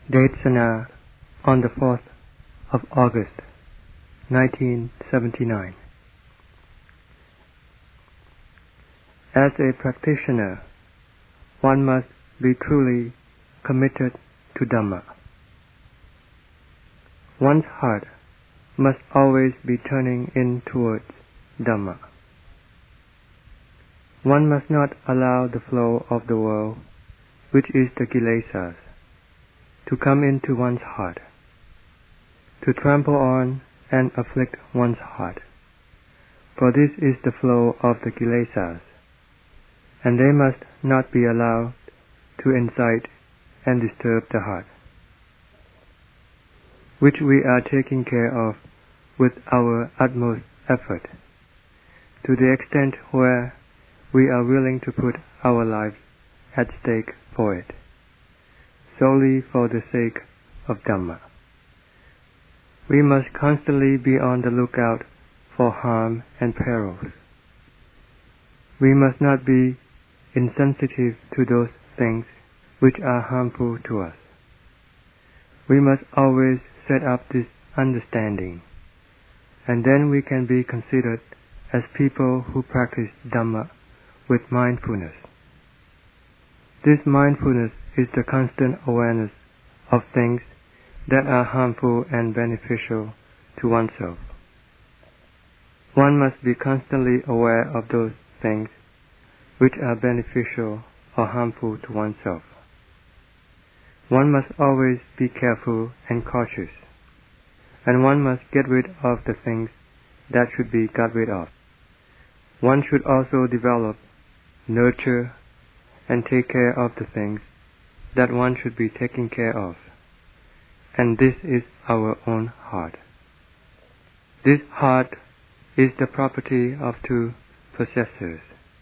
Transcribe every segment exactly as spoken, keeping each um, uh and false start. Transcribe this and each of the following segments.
Devasana on the fourth of August, nineteen seventy-nine. As a practitioner, one must be truly committed to Dhamma. One's heart must always be turning in towards Dhamma. One must not allow the flow of the world, which is the kilesas, to come into one's heart, to trample on and afflict one's heart. For this is the flow of the kilesas, and they must not be allowed to incite and disturb the heart, which we are taking care of with our utmost effort, to the extent where we are willing to put our lives at stake for it, solely for the sake of Dhamma. We must constantly be on the lookout for harm and perils. We must not be insensitive to those things which are harmful to us. We must always set up this understanding, and then we can be considered as people who practice Dhamma with mindfulness. This mindfulness is the constant awareness of things that are harmful and beneficial to oneself. One must be constantly aware of those things which are beneficial or harmful to oneself. One must always be careful and cautious, and one must get rid of the things that should be got rid of. One should also develop, nurture, and take care of the things that one should be taking care of, and this is our own heart. This heart is the property of two possessors.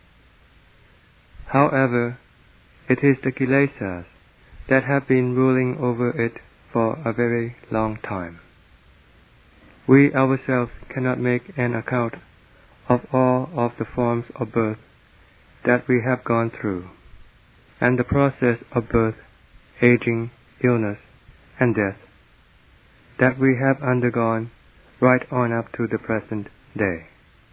However, it is the kilesas that have been ruling over it for a very long time. We ourselves cannot make an account of all of the forms of birth that we have gone through, and the process of birth, aging, illness, and death that we have undergone right on up to the present day.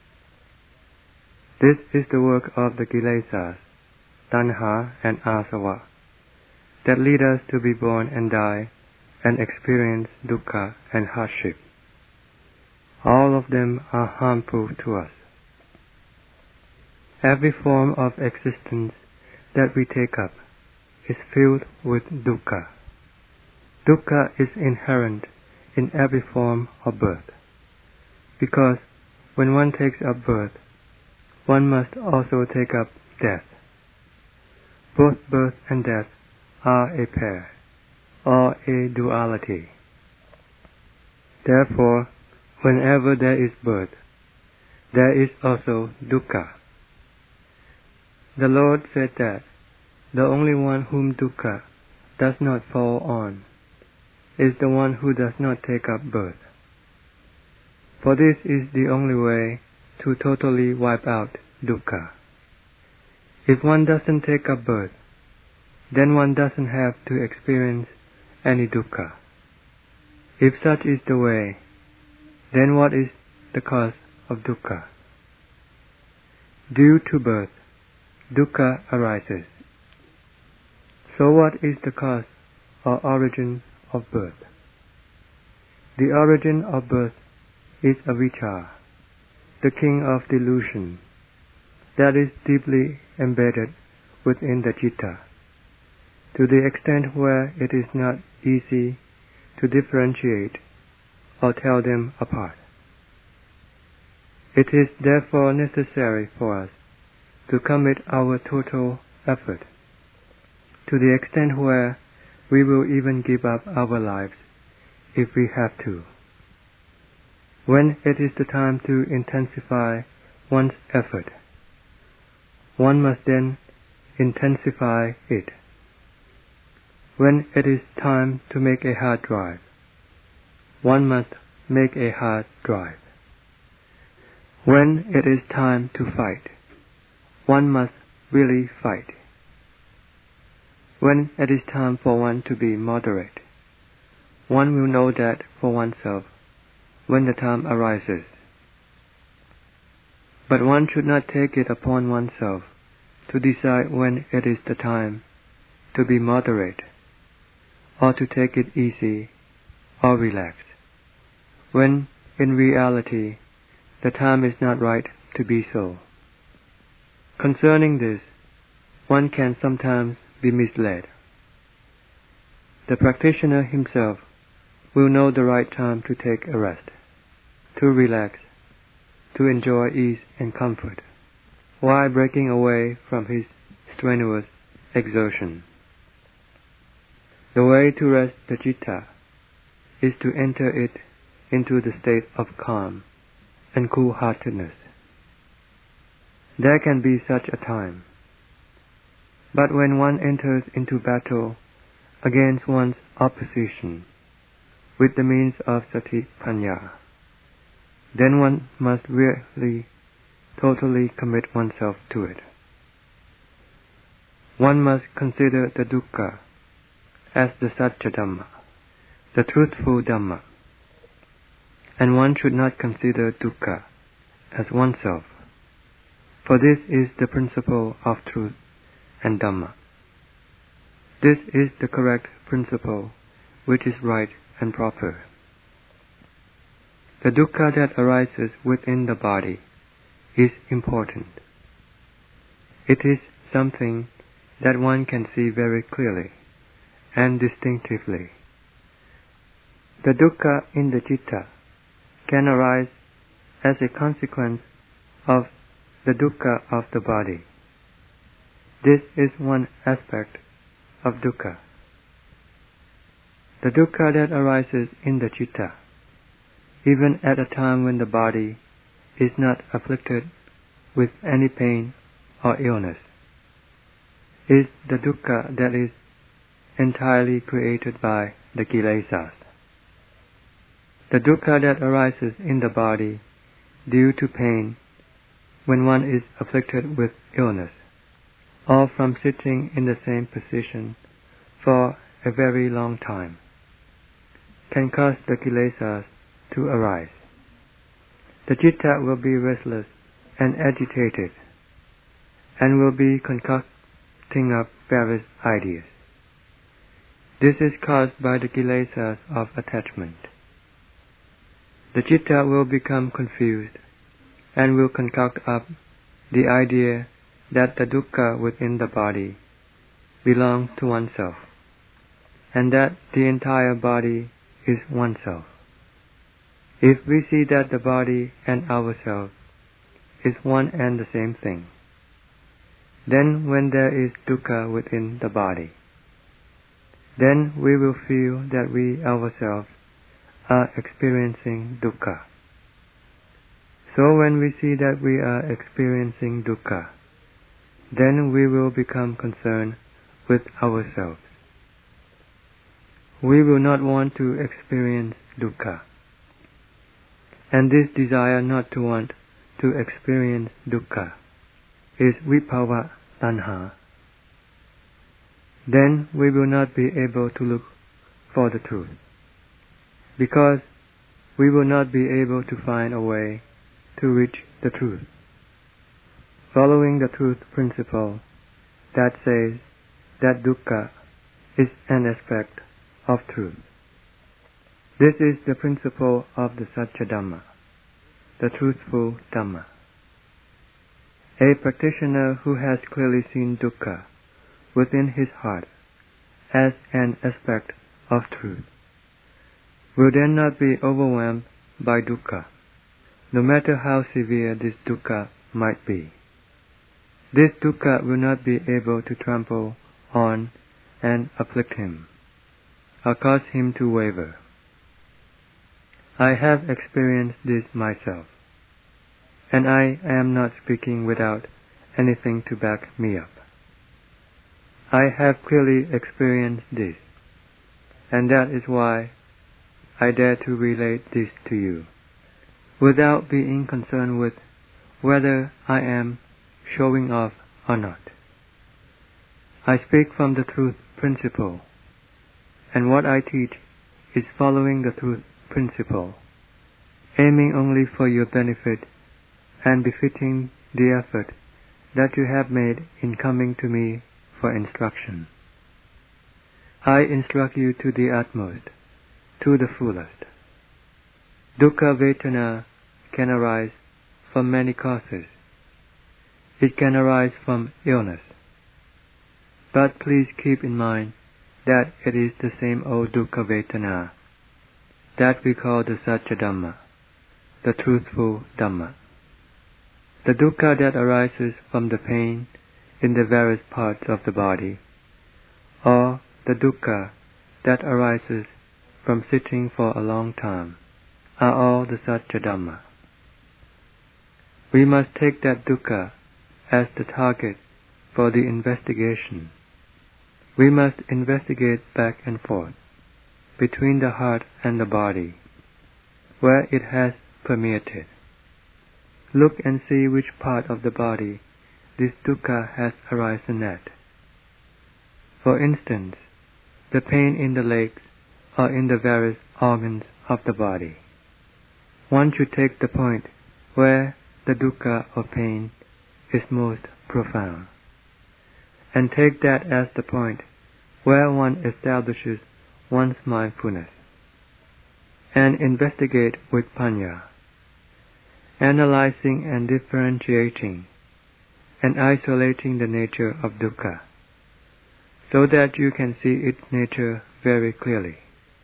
This is the work of the kilesas, tanha and asava, that lead us to be born and die and experience dukkha and hardship. All of them are harmful to us. Every form of existence that we take up is filled with dukkha. Dukkha is inherent in every form of birth, because when one takes up birth, one must also take up death. Both birth and death are a pair, or a duality. Therefore, whenever there is birth, there is also dukkha. The Lord said that the only one whom dukkha does not fall on is the one who does not take up birth. For this is the only way to totally wipe out dukkha. If one doesn't take up birth, then one doesn't have to experience any dukkha. If such is the way, then what is the cause of dukkha? Due to birth, dukkha arises. So what is the cause or origin of birth? The origin of birth is avijja, the king of delusion, that is deeply embedded within the citta, to the extent where it is not easy to differentiate or tell them apart. It is therefore necessary for us to commit our total effort, to the extent where we will even give up our lives if we have to. When it is the time to intensify one's effort, one must then intensify it. When it is time to make a hard drive, one must make a hard drive. When it is time to fight, one must really fight. When it is time for one to be moderate, one will know that for oneself when the time arises. But one should not take it upon oneself to decide when it is the time to be moderate, or to take it easy or relaxed, when in reality the time is not right to be so. Concerning this, one can sometimes be misled. The practitioner himself will know the right time to take a rest, to relax, to enjoy ease and comfort, while breaking away from his strenuous exertion. The way to rest the citta is to enter it into the state of calm and cool-heartedness. There can be such a time. But when one enters into battle against one's opposition with the means of sati panya, then one must really totally commit oneself to it. One must consider the dukkha as the satya dhamma, the truthful dhamma, and one should not consider dukkha as oneself, for this is the principle of truth and dhamma. This is the correct principle which is right and proper. The dukkha that arises within the body is important. It is something that one can see very clearly and distinctively. The dukkha in the citta can arise as a consequence of the dukkha of the body. This is one aspect of dukkha. The dukkha that arises in the citta, even at a time when the body is not afflicted with any pain or illness, is the dukkha that is entirely created by the kilesas. The dukkha that arises in the body due to pain when one is afflicted with illness, or from sitting in the same position for a very long time, can cause the kilesas to arise. The citta will be restless and agitated, and will be concocting up various ideas. This is caused by the kilesas of attachment. The citta will become confused, and will concoct up the idea that the dukkha within the body belongs to oneself, and that the entire body is oneself. If we see that the body and ourselves is one and the same thing, then when there is dukkha within the body, then we will feel that we ourselves are experiencing dukkha. So when we see that we are experiencing dukkha, then we will become concerned with ourselves. We will not want to experience dukkha. And this desire not to want to experience dukkha is vibhava tanha. Then we will not be able to look for the truth, because we will not be able to find a way to reach the truth, following the truth principle that says that dukkha is an aspect of truth. This is the principle of the Satya Dhamma, the truthful Dhamma. A practitioner who has clearly seen dukkha within his heart as an aspect of truth will then not be overwhelmed by dukkha, no matter how severe this dukkha might be. This dukkha will not be able to trample on and afflict him, or cause him to waver. I have experienced this myself, and I am not speaking without anything to back me up. I have clearly experienced this, and that is why I dare to relate this to you, without being concerned with whether I am showing off or not. I speak from the truth principle, and what I teach is following the truth principle, aiming only for your benefit and befitting the effort that you have made in coming to me for instruction. I instruct you to the utmost, to the fullest. Dukkha Vedana can arise from many causes. It can arise from illness. But please keep in mind that it is the same old Dukkha Vedana that we call the Satya Dhamma, the truthful Dhamma. The dukkha that arises from the pain in the various parts of the body, or the dukkha that arises from sitting for a long time, are all the Satya Dhamma. We must take that dukkha as the target for the investigation. We must investigate back and forth between the heart and the body, where it has permeated. Look and see which part of the body this dukkha has arisen at. For instance, the pain in the legs or in the various organs of the body. One should take the point where the dukkha or pain is most profound, and take that as the point where one establishes one's mindfulness, and investigate with panya, analyzing and differentiating and isolating the nature of dukkha, so that you can see its nature very clearly.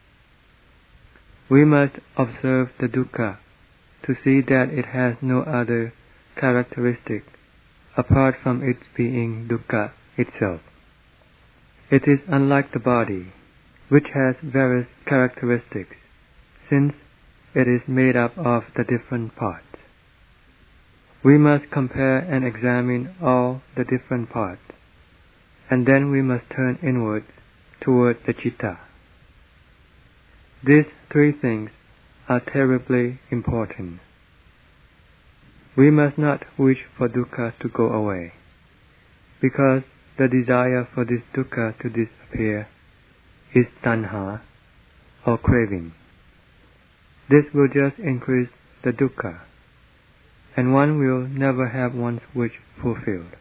We must observe the dukkha to see that it has no other characteristic apart from its being dukkha itself. It is unlike the body, which has various characteristics, since it is made up of the different parts. We must compare and examine all the different parts, and then we must turn inwards toward the citta. These three things are terribly important. We must not wish for dukkha to go away, because the desire for this dukkha to disappear is tanha, or craving. This will just increase the dukkha, and one will never have one's wish fulfilled.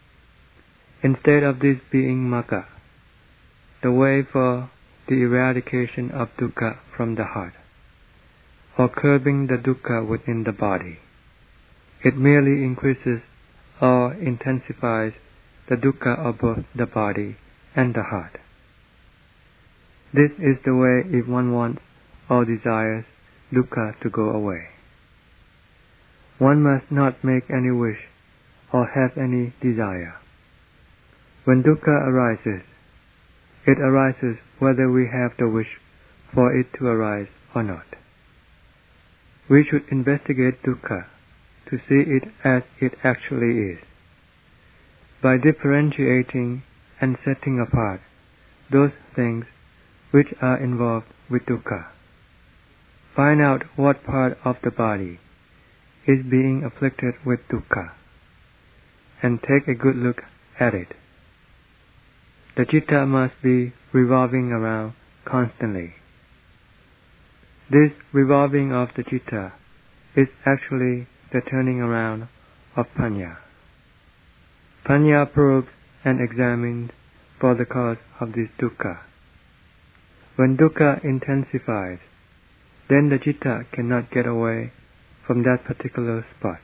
Instead of this being magga, the way for the eradication of dukkha from the heart, or curbing the dukkha within the body, it merely increases or intensifies the dukkha of both the body and the heart. This is the way if one wants or desires dukkha to go away. One must not make any wish or have any desire. When dukkha arises, it arises whether we have the wish for it to arise or not. We should investigate dukkha to see it as it actually is, by differentiating and setting apart those things which are involved with dukkha. Find out what part of the body is being afflicted with dukkha, and take a good look at it. The citta must be revolving around constantly. This revolving of the citta is actually the turning around of panya. Panya probes and examines for the cause of this dukkha. When dukkha intensifies, then the citta cannot get away from that particular spot.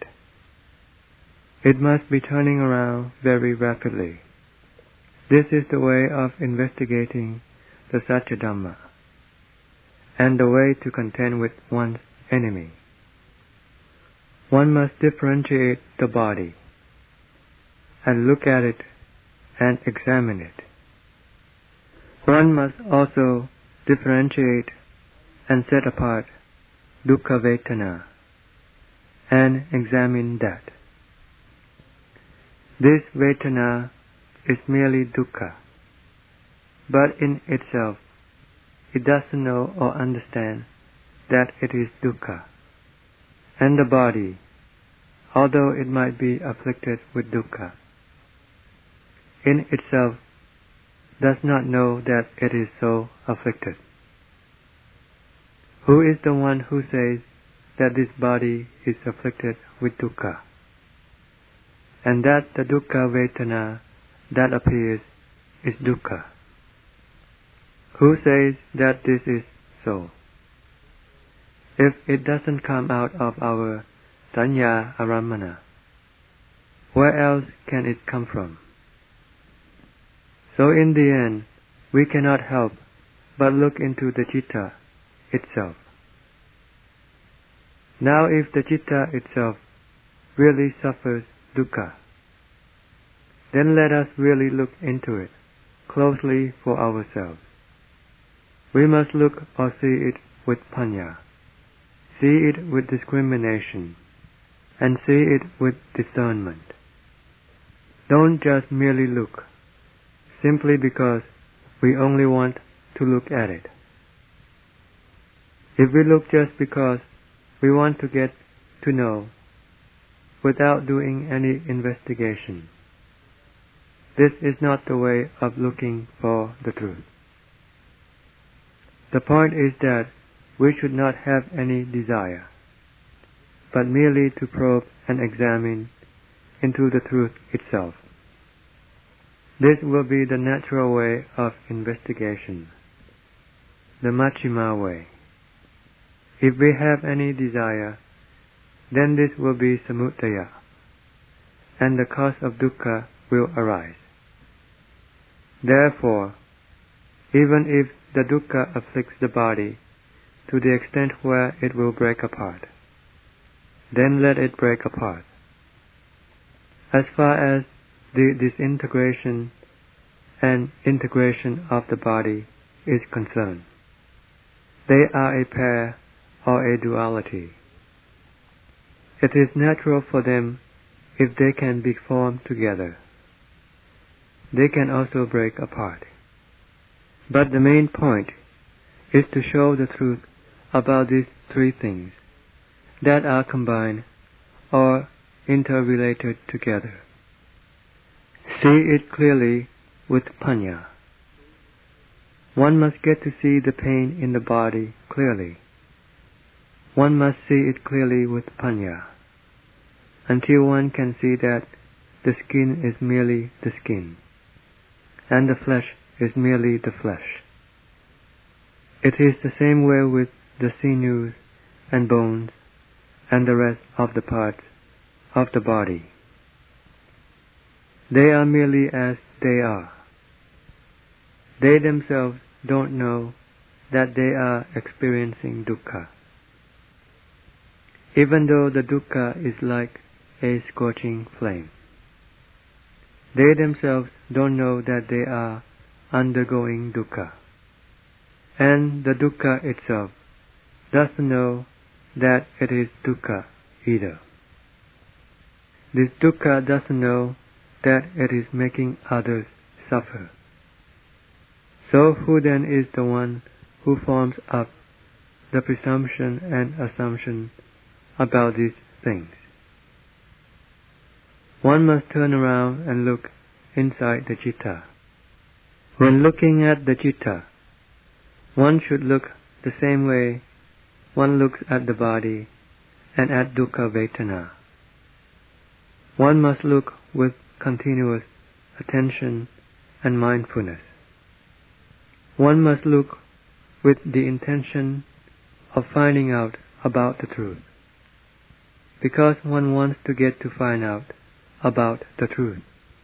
It must be turning around very rapidly. This is the way of investigating the Satya Dhamma, and the way to contend with one's enemy. One must differentiate the body, and look at it and examine it. One must also differentiate and set apart dukkha vedana, and examine that. This vedana is merely dukkha, but in itself it doesn't know or understand that it is dukkha, and the body, although it might be afflicted with dukkha, in itself does not know that it is so afflicted. Who is the one who says that this body is afflicted with dukkha, and that the dukkha vedana that appears is dukkha? Who says that this is so? If it doesn't come out of our sanya aramana, where else can it come from? So in the end, we cannot help but look into the citta itself. Now if the citta itself really suffers dukkha, then let us really look into it closely for ourselves. We must look or see it with panya, see it with discrimination, and see it with discernment. Don't just merely look, simply because we only want to look at it. If we look just because we want to get to know, without doing any investigation, this is not the way of looking for the truth. The point is that we should not have any desire, but merely to probe and examine into the truth itself. This will be the natural way of investigation, the Majjhima way. If we have any desire, then this will be samudaya, and the cause of dukkha will arise. Therefore, even if the dukkha afflicts the body to the extent where it will break apart, then let it break apart. As far as the disintegration and integration of the body is concerned, they are a pair or a duality. It is natural for them if they can be formed together. They can also break apart. But the main point is to show the truth about these three things that are combined or interrelated together. See it clearly with panya. One must get to see the pain in the body clearly. One must see it clearly with panya, until one can see that the skin is merely the skin, and the flesh is merely the flesh. It is the same way with the sinews and bones and the rest of the parts of the body. They are merely as they are. They themselves don't know that they are experiencing dukkha, even though the dukkha is like a scorching flame. They themselves don't know that they are undergoing dukkha, and the dukkha itself doesn't know that it is dukkha either. This dukkha doesn't know that it is making others suffer. So who then is the one who forms up the presumption and assumption about these things? One must turn around and look inside the citta. When looking at the citta, one should look the same way one looks at the body and at dukkha vedana. One must look with continuous attention and mindfulness. One must look with the intention of finding out about the truth, because one wants to get to find out about the truth.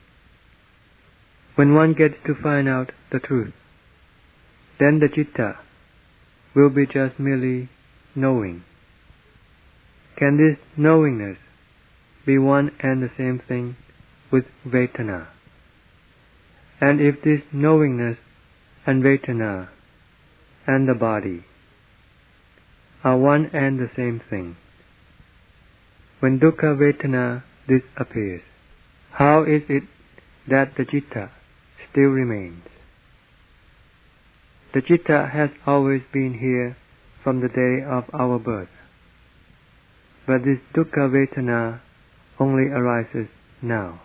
When one gets to find out the truth, then the citta will be just merely knowing. Can this knowingness be one and the same thing with vedana? And if this knowingness and vedana and the body are one and the same thing, when dukkha vedana disappears, how is it that the citta still remains? The citta has always been here from the day of our birth, but this dukkha vedana only arises now.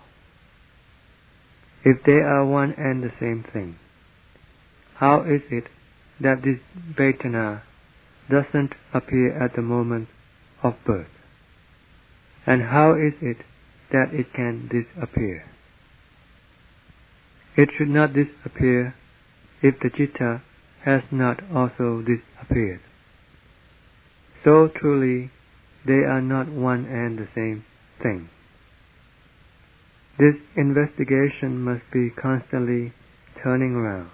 If they are one and the same thing, how is it that this vedana doesn't appear at the moment of birth. And how is it that it can disappear? It should not disappear if the citta has not also disappeared. So truly, they are not one and the same thing. This investigation must be constantly turning around.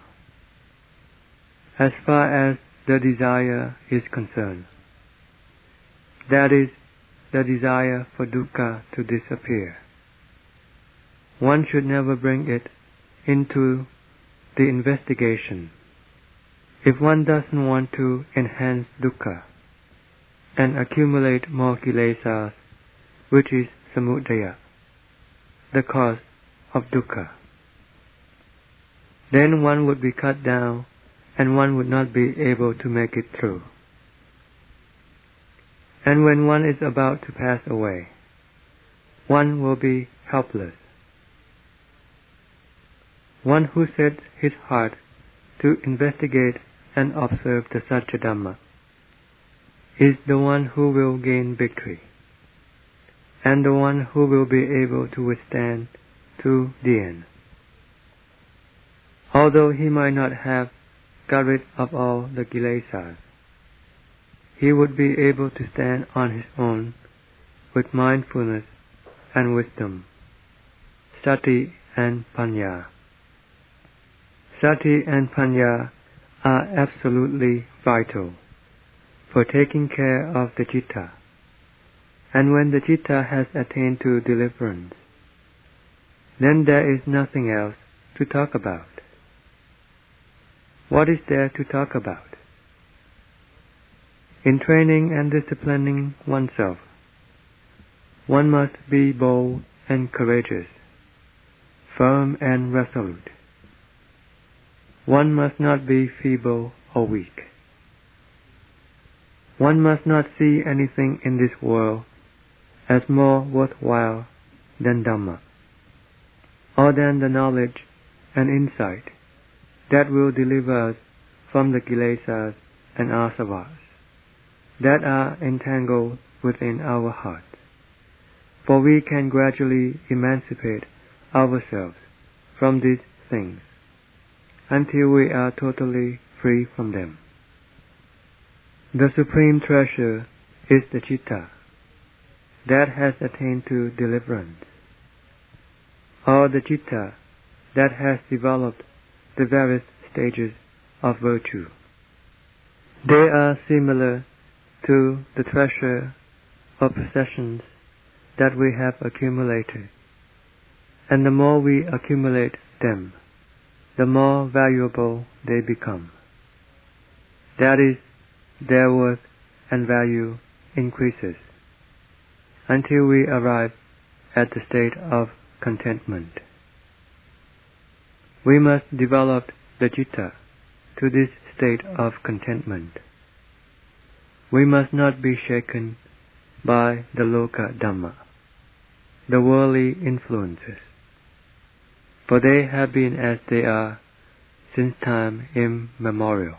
As far as the desire is concerned, that is, the desire for dukkha to disappear, one should never bring it into the investigation. If one doesn't want to enhance dukkha and accumulate more kilesas, which is samudaya, the cause of dukkha, then one would be cut down and one would not be able to make it through. And when one is about to pass away, one will be helpless. One who sets his heart to investigate and observe the Satya Dhamma is the one who will gain victory, and the one who will be able to withstand to the end. Although he might not have got rid of all the kilesas, he would be able to stand on his own with mindfulness and wisdom, sati and panya. Sati and panya are absolutely vital for taking care of the citta, and when the citta has attained to deliverance, then there is nothing else to talk about. What is there to talk about? In training and disciplining oneself, one must be bold and courageous, firm and resolute. One must not be feeble or weak. One must not see anything in this world as more worthwhile than Dhamma, or than the knowledge and insight that will deliver us from the kilesas and asavas that are entangled within our hearts. For we can gradually emancipate ourselves from these things until we are totally free from them. The supreme treasure is the citta that has attained to deliverance, or the citta that has developed the various stages of virtue. They are similar to the treasure of possessions that we have accumulated, and the more we accumulate them, the more valuable they become. That is, their worth and value increases until we arrive at the state of contentment. We must develop the citta to this state of contentment. We must not be shaken by the loka dhamma, the worldly influences, for they have been as they are since time immemorial.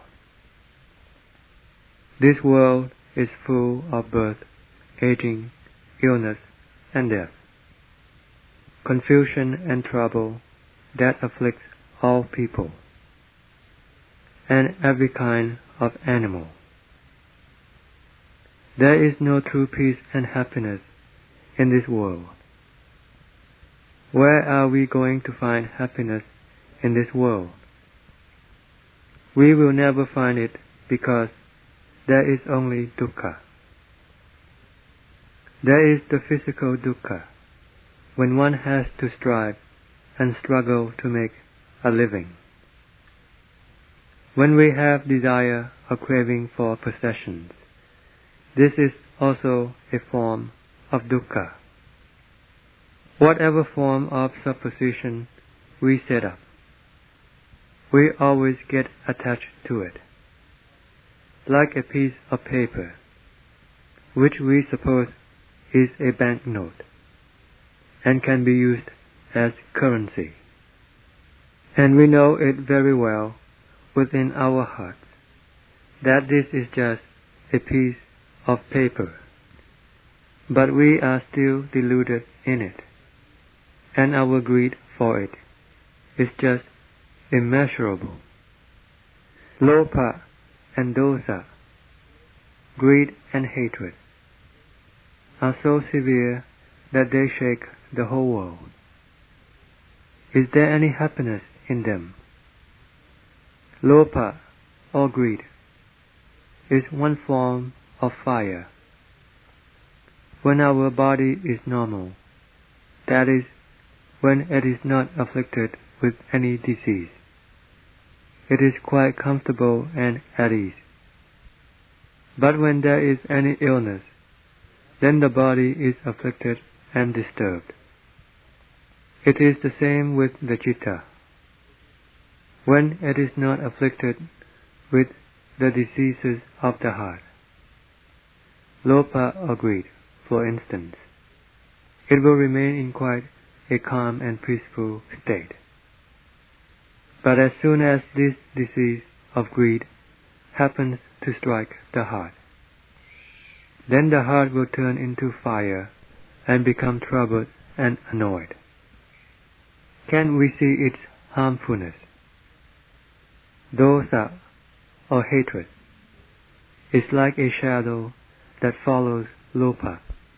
This world is full of birth, aging, illness, and death, confusion and trouble that afflicts all people, and every kind of animal. There is no true peace and happiness in this world. Where are we going to find happiness in this world? We will never find it because there is only dukkha. There is the physical dukkha, when one has to strive and struggle to make a living. When we have desire or craving for possessions, this is also a form of dukkha. Whatever form of supposition we set up, we always get attached to it, like a piece of paper, which we suppose is a banknote, and can be used as currency. And we know it very well within our hearts that this is just a piece of paper, but we are still deluded in it, and our greed for it is just immeasurable. Lopa and dosa, greed and hatred, are so severe that they shake the whole world. Is there any happiness in them? Lopa, or greed, is one form of fire. When our body is normal, that is, when it is not afflicted with any disease, it is quite comfortable and at ease. But when there is any illness, then the body is afflicted and disturbed. It is the same with the citta. When it is not afflicted with the diseases of the heart, lopa or greed, for instance, it will remain in quite a calm and peaceful state. But as soon as this disease of greed happens to strike the heart, then the heart will turn into fire and become troubled and annoyed. Can we see its harmfulness? Dosa, or hatred, is like a shadow that follows lopa.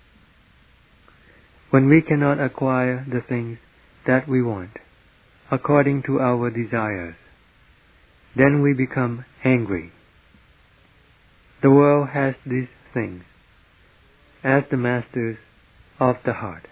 When we cannot acquire the things that we want according to our desires, then we become angry. The world has these things as the masters of the heart.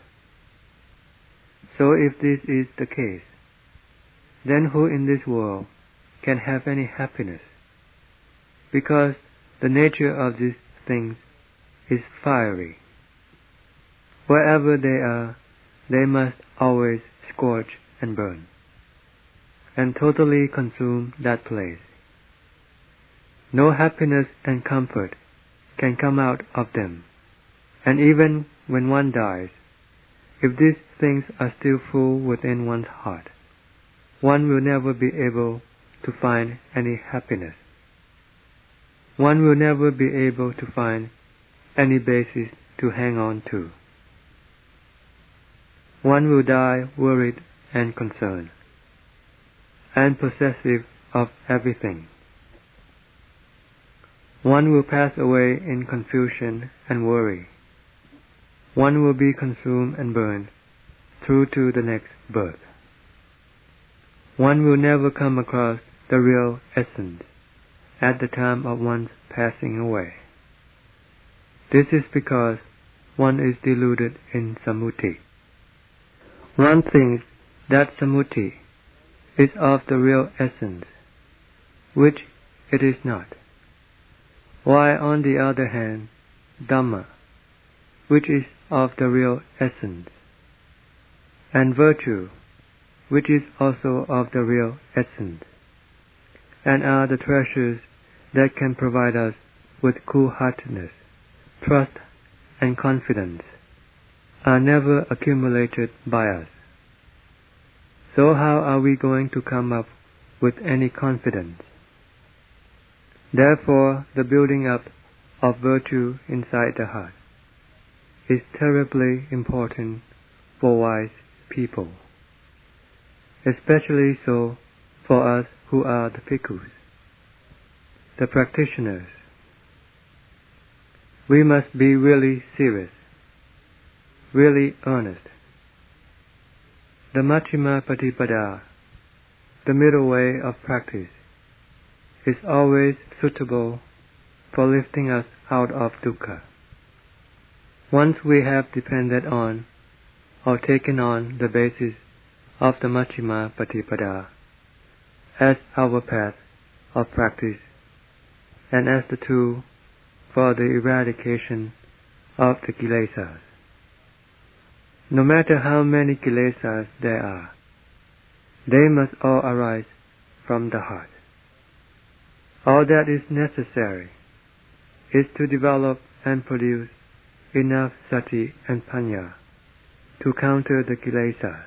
So if this is the case, then who in this world can have any happiness? Because the nature of these things is fiery. Wherever they are, they must always scorch and burn, and totally consume that place. No happiness and comfort can come out of them, and even when one dies, if these things are still full within one's heart, one will never be able to find any happiness. One will never be able to find any basis to hang on to. One will die worried and concerned, and possessive of everything. One will pass away in confusion and worry. One will be consumed and burned through to the next birth. One will never come across the real essence at the time of one's passing away. This is because one is deluded in samuti. One thinks that samuti is of the real essence, which it is not, while on the other hand, Dhamma, which is of the real essence, and virtue, which is also of the real essence, and are the treasures that can provide us with cool-heartedness, trust, and confidence, are never accumulated by us. So how are we going to come up with any confidence? Therefore, the building up of virtue inside the heart is terribly important for wise people, especially so for us who are the bhikkhus, the practitioners. We must be really serious, really earnest. The Majjhima Patipada, the middle way of practice, is always suitable for lifting us out of dukkha. Once we have depended on or taken on the basis of the Majjhima Patipada as our path of practice and as the tool for the eradication of the kilesas, no matter how many kilesas there are, they must all arise from the heart. All that is necessary is to develop and produce enough sati and panya to counter the kilesas.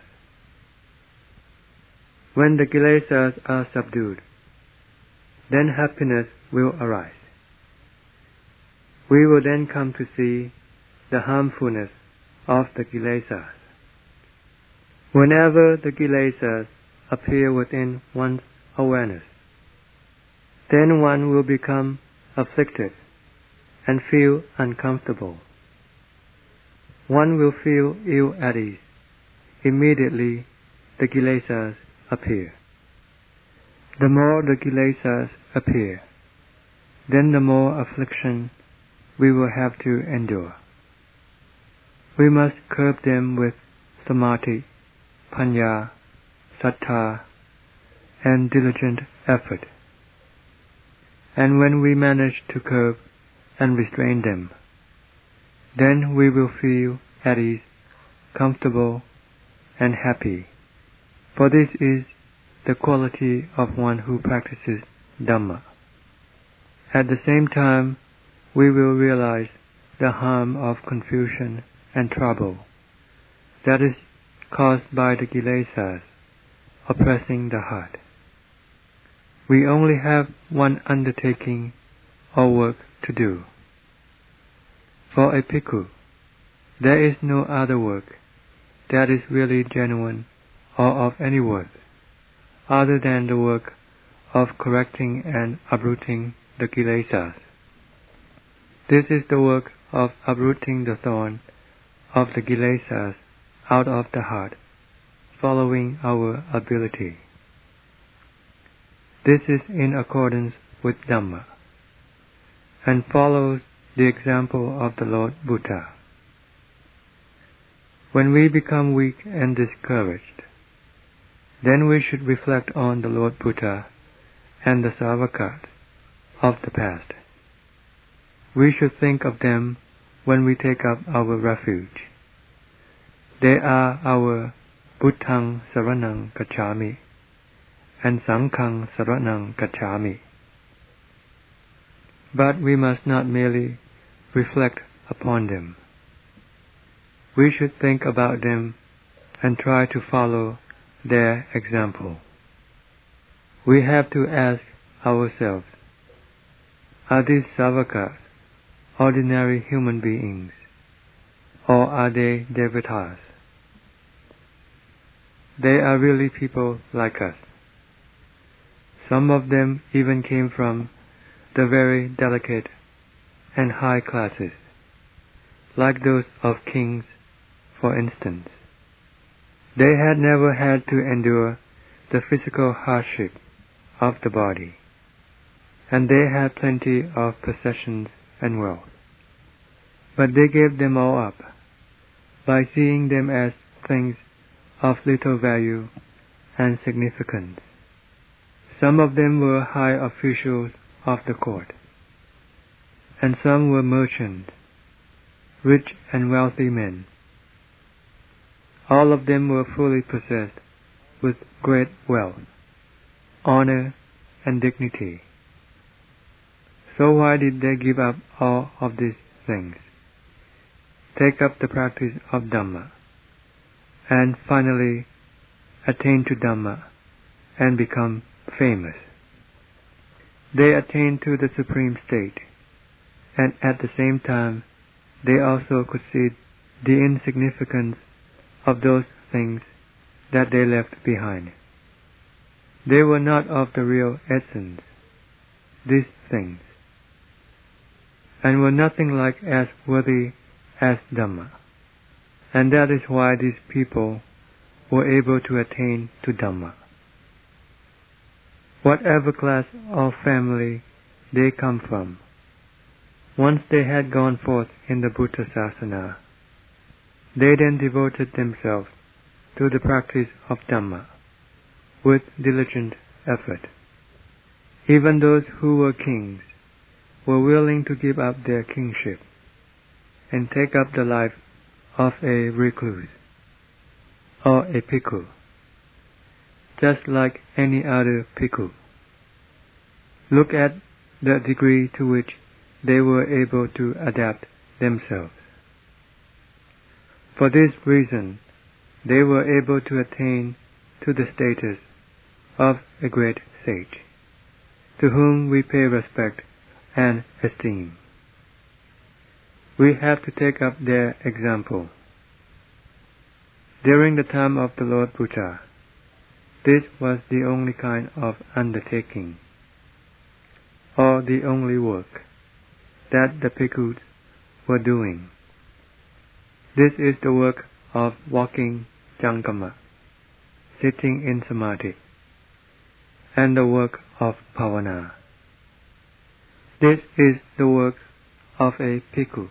When the kilesas are subdued, then happiness will arise. we will then come to see the harmfulness of the kilesas. Whenever the kilesas appear within one's awareness, then one will become afflicted and feel uncomfortable. One will feel ill at ease immediately the kilesas appear. The more the kilesas appear, then the more affliction we will have to endure. We must curb them with samadhi, panya, sattha, and diligent effort. And when we manage to curb and restrain them, then we will feel at ease, comfortable, and happy, for this is the quality of one who practices Dhamma. At the same time, we will realize the harm of confusion and trouble that is caused by the kilesas oppressing the heart. We only have one undertaking or work to do. For a bhikkhu, there is no other work that is really genuine or of any worth, other than the work of correcting and uprooting the kilesas. This is the work of uprooting the thorn of the kilesas out of the heart, following our ability. This is in accordance with Dhamma, and follows the example of the Lord Buddha. When we become weak and discouraged, then we should reflect on the Lord Buddha and the Savakas of the past. We should think of them when we take up our refuge. They are our Buddhaṃ Saraṇaṃ Gacchāmi and Saṅghāṃ Saraṇaṃ Gacchāmi. But we must not merely reflect upon them. We should think about them and try to follow their example. We have to ask ourselves, are these Savakas ordinary human beings, or are they devatas? They are really people like us. Some of them even came from the very delicate and high classes, like those of kings, for instance. They had never had to endure the physical hardship of the body, and they had plenty of possessions and wealth. But they gave them all up by seeing them as things of little value and significance. Some of them were high officials of the court, and some were merchants, rich and wealthy men. All of them were fully possessed with great wealth, honor, and dignity. So why did they give up all of these things, take up the practice of Dhamma, and finally attain to Dhamma and become famous? They attained to the supreme state, and at the same time they also could see the insignificance of those things that they left behind. They were not of the real essence, these things, and were nothing like as worthy as Dhamma. And that is why these people were able to attain to Dhamma. Whatever class or family they come from, once they had gone forth in the Buddha Sasana, they then devoted themselves to the practice of Dhamma with diligent effort. Even those who were kings were willing to give up their kingship and take up the life of a recluse or a bhikkhu, just like any other bhikkhu. Look at the degree to which they were able to adapt themselves. For this reason, they were able to attain to the status of a great sage, to whom we pay respect and esteem. we have to take up their example. During the time of the Lord Buddha, this was the only kind of undertaking, or the only work, that the bhikkhus were doing. This is the work of walking Jangama, sitting in Samadhi, and the work of Bhavana. This is the work of a bhikkhu.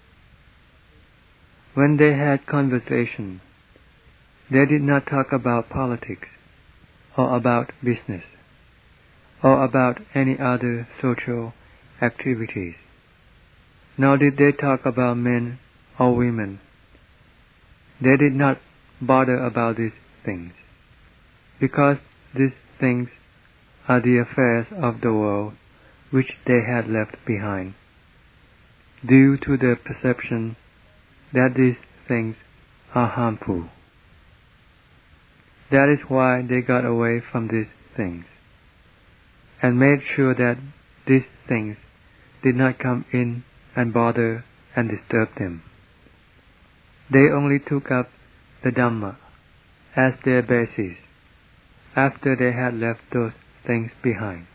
When they had conversation, they did not talk about politics, or about business, or about any other social activities. Nor did they talk about men or women. They did not bother about these things, because these things are the affairs of the world which they had left behind, due to the perception that these things are harmful. That is why they got away from these things, and made sure that these things did not come in and bother and disturb them. They only took up the Dhamma as their basis after they had left those things behind.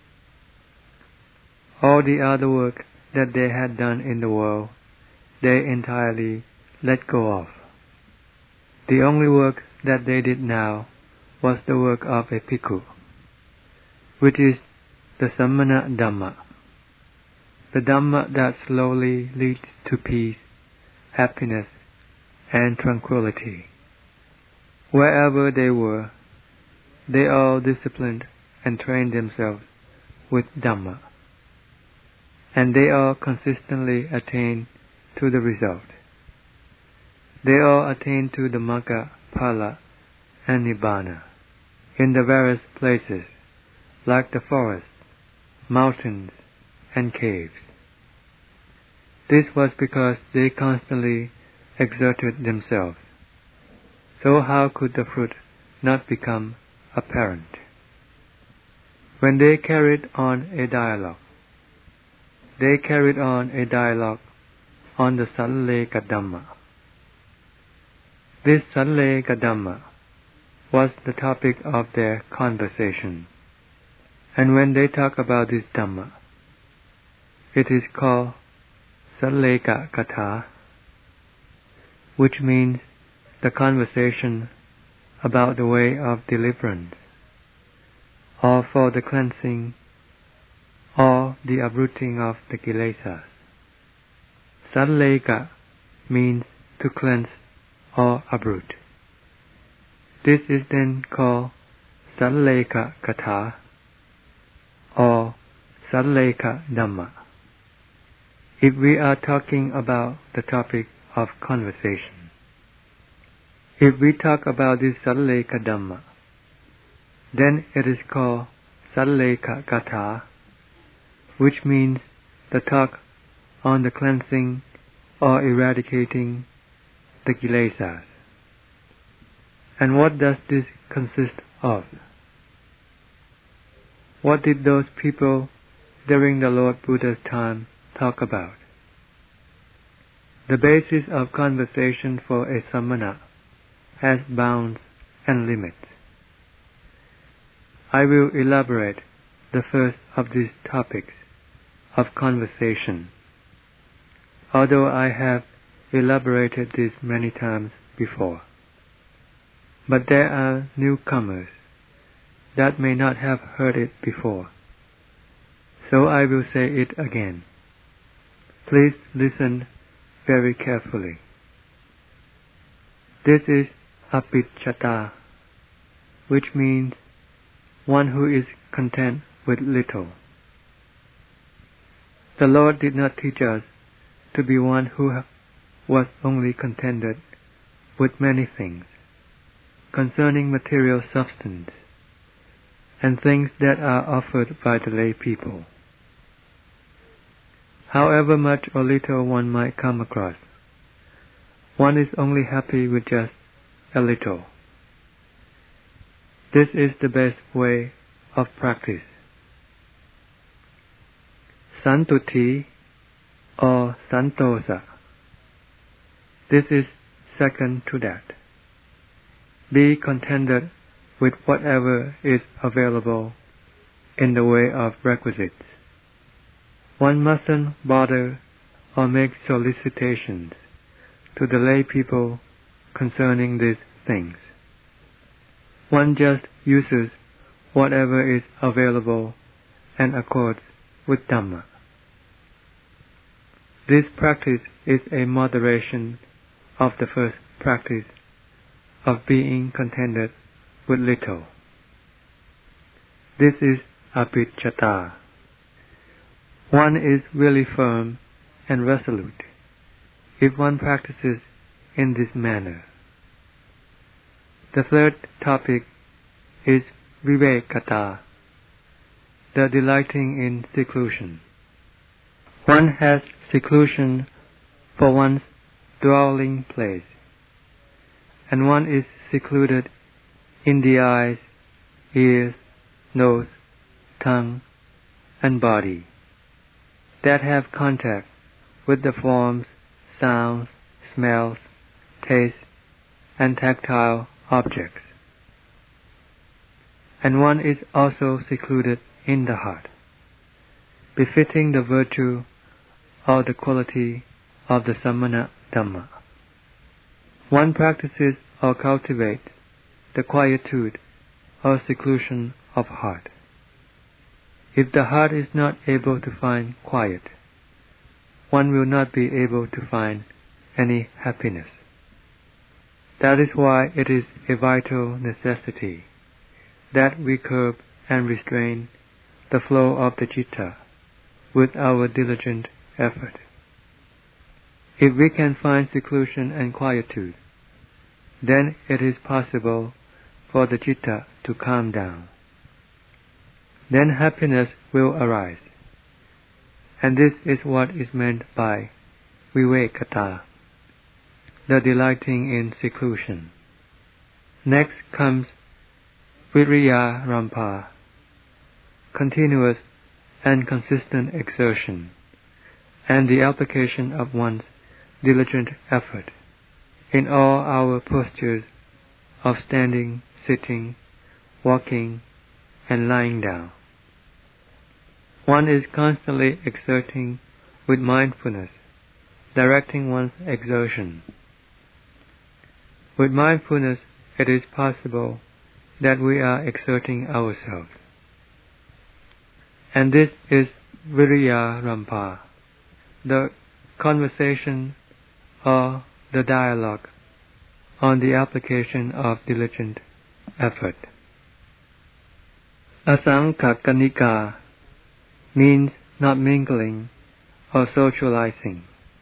All the other work that they had done in the world, they entirely let go of. The only work that they did now was the work of a bhikkhu, which is the Samana Dhamma, the Dhamma that slowly leads to peace, happiness, and tranquility. Wherever they were, they all disciplined and trained themselves with Dhamma, and they all consistently attained to the result. They all attained to the Magga, Phala, and Nibbana in the various places, like the forests, mountains, and caves. This was because they constantly exerted themselves. So how could the fruit not become apparent? When they carried on a dialogue, they carried on a dialogue on the Salleka Dhamma. This Salleka Dhamma was the topic of their conversation, and when they talk about this Dhamma, it is called Salleka Katha, which means the conversation about the way of deliverance, or for the cleansing, or the uprooting of the kilesas. Salleka means to cleanse or uproot. This is then called Salleka Katha, or Salleka Dhamma, if we are talking about the topic of conversation. If we talk about this Salleka Dhamma, then it is called Salleka Katha, which means the talk on the cleansing or eradicating the kilesas. And what does this consist of? What did those people during the Lord Buddha's time talk about? The basis of conversation for a samana has bounds and limits. I will elaborate the first of these topics of conversation, although I have elaborated this many times before. But there are newcomers that may not have heard it before, so I will say it again. Please listen very carefully. This is Apicchata, which means one who is content with little. The Lord did not teach us to be one who was only contented with many things concerning material substance and things that are offered by the lay people. However much or little one might come across, one is only happy with just a little. This is the best way of practice. Santuti or santosa. This is second to that. Be contented with whatever is available in the way of requisites. One mustn't bother or make solicitations to the lay people concerning these things. One just uses whatever is available and accords with Dhamma. This practice is a moderation of the first practice of being contented with little. This is abhijjhata. One is really firm and resolute if one practices in this manner. The third topic is vivekata, the delighting in seclusion. One has seclusion for one's dwelling place, and one is secluded in the eyes, ears, nose, tongue, and body that have contact with the forms, sounds, smells, tastes, and tactile objects. And one is also secluded in the heart, befitting the virtue or the quality of the samana Dhamma. One practices or cultivates the quietude or seclusion of heart. If the heart is not able to find quiet, one will not be able to find any happiness. That is why it is a vital necessity that we curb and restrain the flow of the citta with our diligent effort. If we can find seclusion and quietude, then it is possible for the citta to calm down. Then happiness will arise. And this is what is meant by vivekata, the delighting in seclusion. Next comes viriyarampa, continuous and consistent exertion, and the application of one's diligent effort in all our postures of standing, sitting, walking, and lying down. One is constantly exerting with mindfulness, directing one's exertion. With mindfulness, it is possible that we are exerting ourselves. And this is viriyarampa, the conversation or the dialogue on the application of diligent effort. Asangkakanika means not mingling or socializing.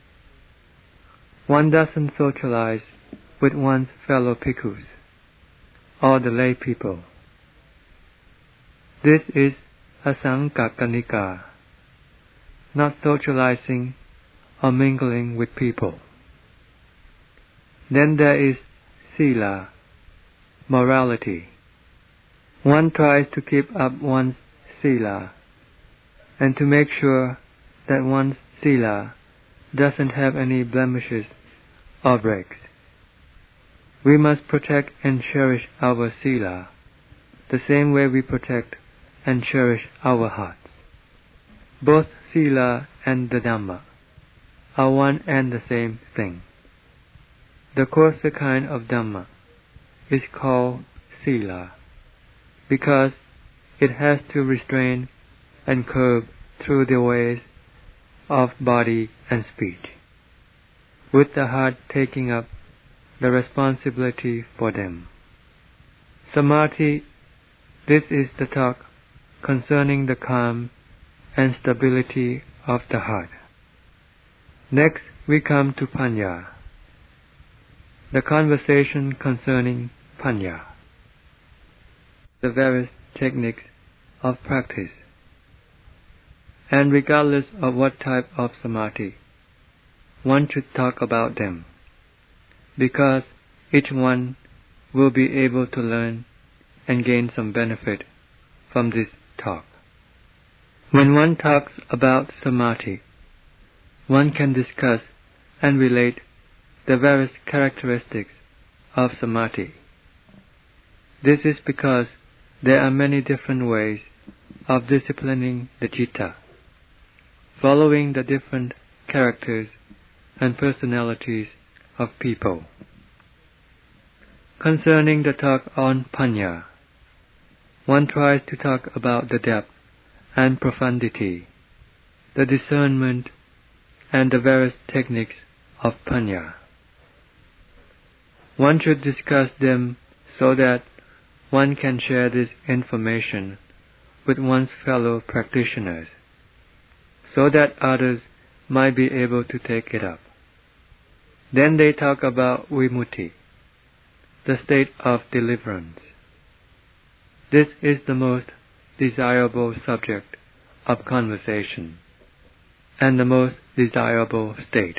One doesn't socialize with one's fellow bhikkhus or the lay people. This is asangkakanika, not socializing or mingling with people. Then there is sila, morality. One tries to keep up one's sila and to make sure that one's sila doesn't have any blemishes or breaks. We must protect and cherish our sila the same way we protect and cherish our hearts. Both sila and the Dhamma are one and the same thing. The coarser kind of Dhamma is called sila because it has to restrain and curb through the ways of body and speech, with the heart taking up the responsibility for them. Samadhi, this is the talk concerning the calm and stability of the heart. Next we come to panya, the conversation concerning panya, the various techniques of practice. And regardless of what type of samadhi, one should talk about them, because each one will be able to learn and gain some benefit from this talk. When one talks about samadhi, one can discuss and relate the various characteristics of samadhi. This is because there are many different ways of disciplining the citta, following the different characters and personalities of people. Concerning the talk on panya, one tries to talk about the depth and profundity, the discernment, and the various techniques of panya. One should discuss them so that one can share this information with one's fellow practitioners, so that others might be able to take it up. Then they talk about vimutti, the state of deliverance. This is the most desirable subject of conversation, and the most desirable state.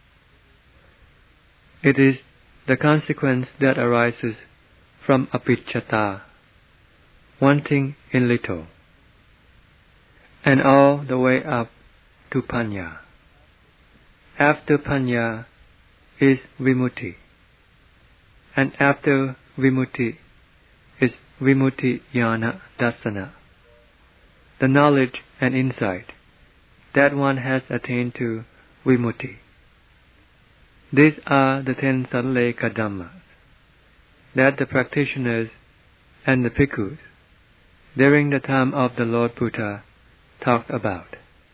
It is the consequence that arises from apicchata, wanting in little, and all the way up to panya. After panya is vimutti, and after vimutti is vimutti jnana dassana, the knowledge and insight that one has attained to vimutti. These are the ten salleka dhammas that the practitioners and the bhikkhus during the time of the Lord Buddha talked about.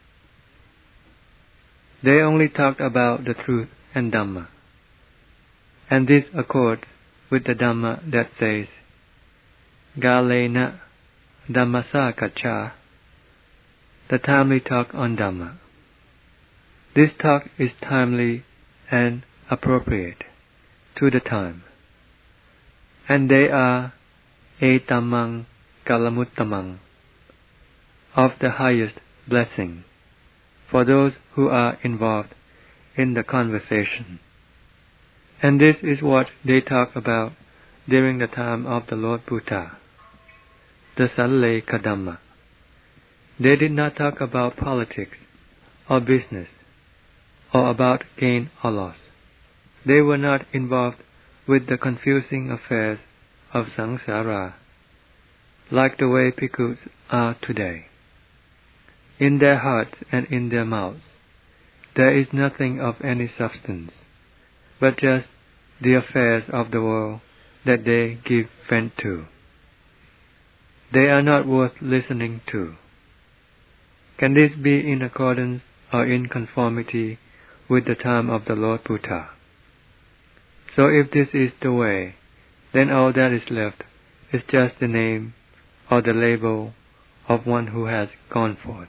They only talked about the truth and Dhamma, and this accords with the Dhamma that says, Galena Dhammasakacha, the timely talk on Dhamma. This talk is timely and appropriate to the time, and they are etamang kalamuttamang, of the highest blessing for those who are involved in the conversation. And this is what they talk about during the time of the Lord Buddha, the Salleka Dhamma. They did not talk about politics or business or about gain or loss. They were not involved with the confusing affairs of samsara, like the way bhikkhus are today. In their hearts and in their mouths, there is nothing of any substance, but just the affairs of the world that they give vent to. They are not worth listening to. Can this be in accordance or in conformity with the time of the Lord Buddha? So if this is the way, then all that is left is just the name or the label of one who has gone forth.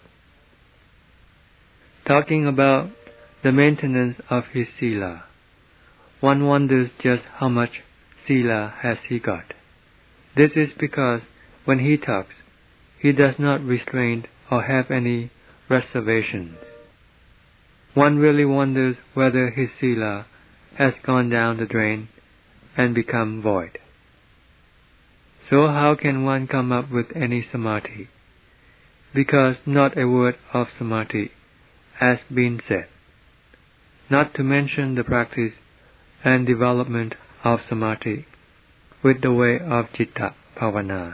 Talking about the maintenance of his sila, one wonders just how much sila has he got. This is because when he talks, he does not restrain or have any reservations. One really wonders whether his sila has gone down the drain and become void. So how can one come up with any samadhi? Because not a word of samadhi has been said, not to mention the practice and development of samadhi with the way of citta bhavana.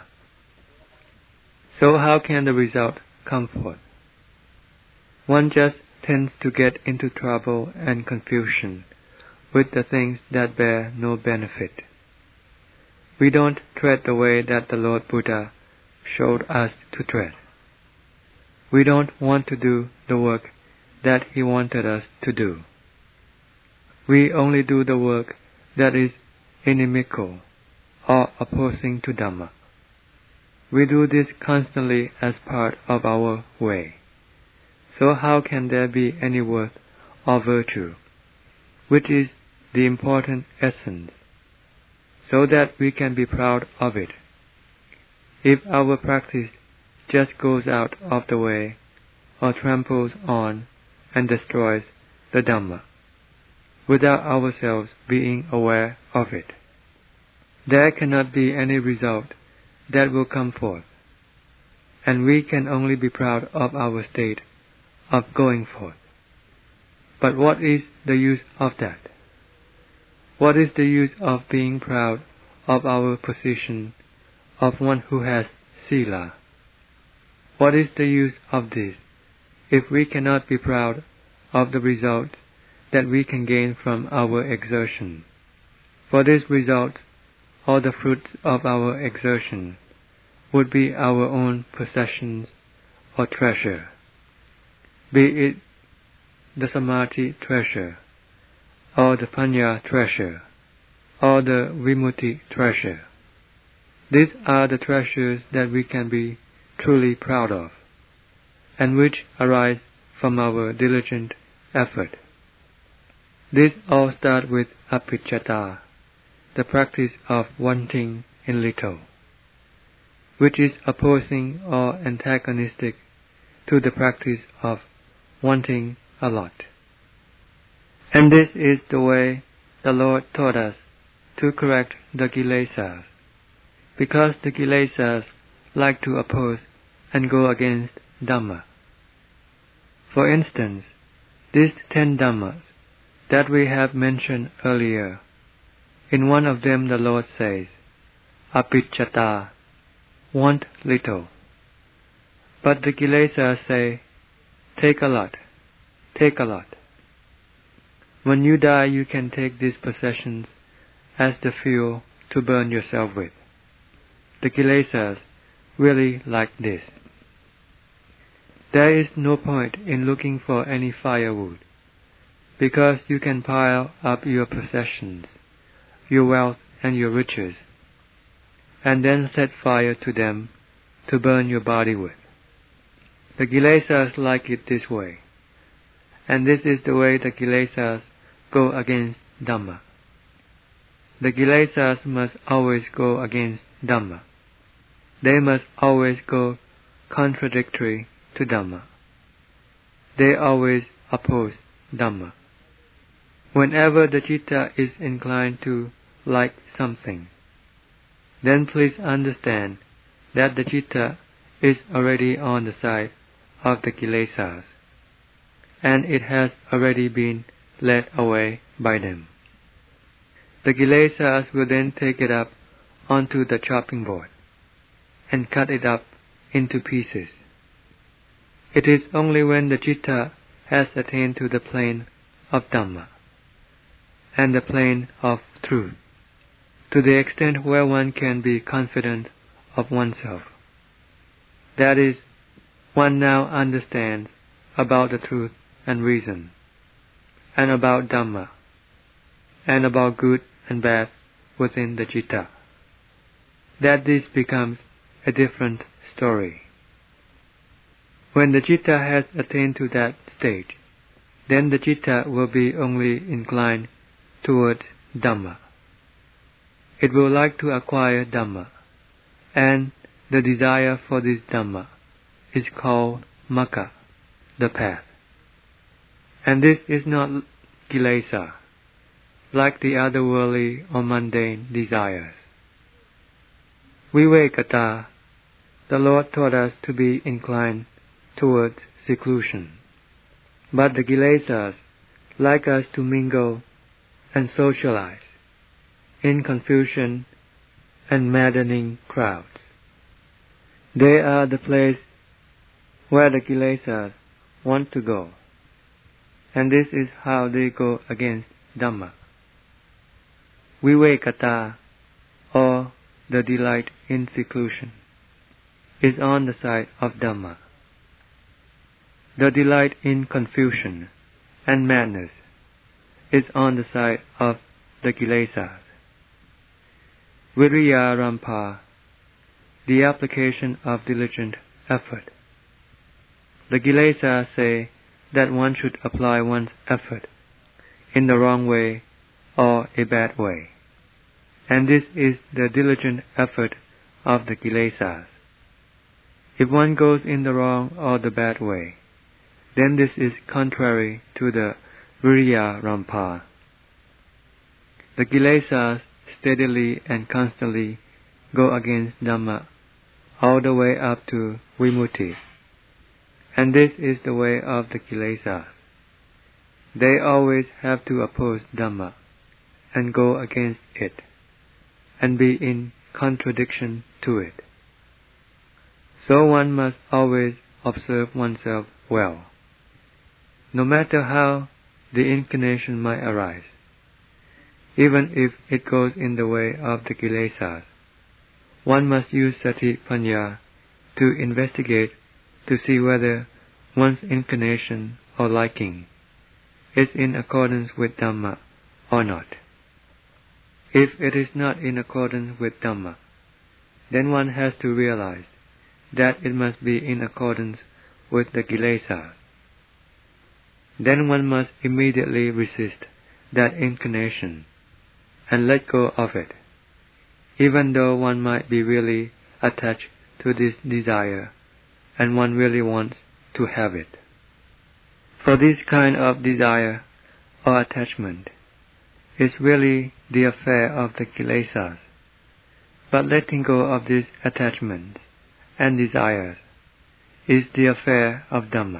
So how can the result come forth? One just tends to get into trouble and confusion with the things that bear no benefit. We don't tread the way that the Lord Buddha showed us to tread. We don't want to do the work that he wanted us to do. We only do the work that is inimical or opposing to Dhamma. We do this constantly as part of our way. So how can there be any worth or virtue, which is the important essence, so that we can be proud of it, if our practice just goes out of the way or tramples on and destroys the Dhamma, without ourselves being aware of it? There cannot be any result that will come forth, and we can only be proud of our state of going forth. But what is the use of that? What is the use of being proud of our position of one who has sila? What is the use of this if we cannot be proud of the results that we can gain from our exertion? For these results, or the fruits of our exertion, would be our own possessions or treasure, be it the samadhi treasure, or the panya treasure, or the vimutti treasure. These are the treasures that we can be truly proud of, and which arise from our diligent effort. These all start with apicchata, the practice of wanting in little, which is opposing or antagonistic to the practice of wanting a lot. And this is the way the Lord taught us to correct the kilesas, because the kilesas like to oppose and go against Dhamma. For instance, these ten Dhammas that we have mentioned earlier, in one of them the Lord says, apicchata, want little. But the kilesas say, take a lot, take a lot. When you die, you can take these possessions as the fuel to burn yourself with. The kilesas really like this. There is no point in looking for any firewood, because you can pile up your possessions, your wealth and your riches, and then set fire to them to burn your body with. The kilesas like it this way, and this is the way the kilesas go against Dhamma. The kilesas must always go against Dhamma. They must always go contradictory to Dhamma. They always oppose Dhamma. Whenever the citta is inclined to like something, then please understand that the citta is already on the side of the kilesas, and it has already been led away by them. The kilesas will then take it up onto the chopping board and cut it up into pieces. It is only when the citta has attained to the plane of Dhamma and the plane of truth, to the extent where one can be confident of oneself, that is, one now understands about the truth and reason, and about Dhamma, and about good and bad within the citta, that this becomes a different story. When the citta has attained to that stage, then the citta will be only inclined towards Dhamma. It will like to acquire Dhamma, and the desire for this Dhamma is called Magga, the path. And this is not kilesa, like the other worldly or mundane desires. Vivekata, the Lord taught us to be inclined towards seclusion. But the kilesas like us to mingle and socialize in confusion and maddening crowds. They are the place where the kilesas want to go, and this is how they go against Dhamma. Vivekata, or the delight in seclusion, is on the side of Dhamma. The delight in confusion and madness is on the side of the kilesas. Viriyarampa, the application of diligent effort. The kilesas say that one should apply one's effort in the wrong way or a bad way, and this is the diligent effort of the kilesas. If one goes in the wrong or the bad way, then this is contrary to the Viriyarampa. The kilesas steadily and constantly go against Dhamma all the way up to vimutti, and this is the way of the kilesas. They always have to oppose Dhamma and go against it, and be in contradiction to it. So one must always observe oneself well, no matter how the inclination might arise, even if it goes in the way of the kilesas. One must use sati panya to investigate to see whether one's inclination or liking is in accordance with Dhamma or not. If it is not in accordance with Dhamma, then one has to realize that it must be in accordance with the kilesa. Then one must immediately resist that inclination and let go of it, even though one might be really attached to this desire and one really wants to have it. For this kind of desire or attachment is really the affair of the kilesas, but letting go of these attachments and desires is the affair of Dhamma.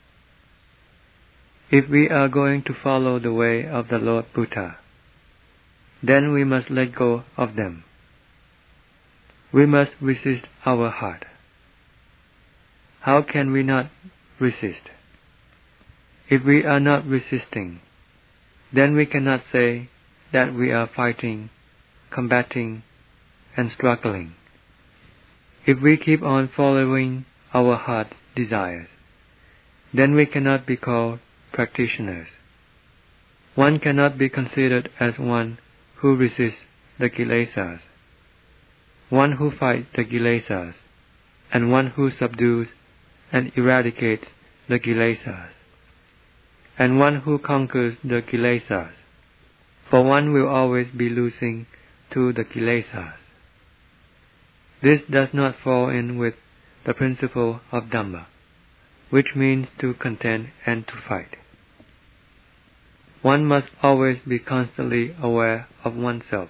If we are going to follow the way of the Lord Buddha, then we must let go of them. We must resist our heart. How can we not resist? If we are not resisting, then we cannot say that we are fighting, combating, and struggling. If we keep on following our heart's desires, then we cannot be called practitioners. One cannot be considered as one who resists the kilesas, one who fights the kilesas, and one who subdues and eradicates the kilesas, and one who conquers the kilesas, for one will always be losing to the kilesas. This does not fall in with the principle of Dhamma, which means to contend and to fight. One must always be constantly aware of oneself.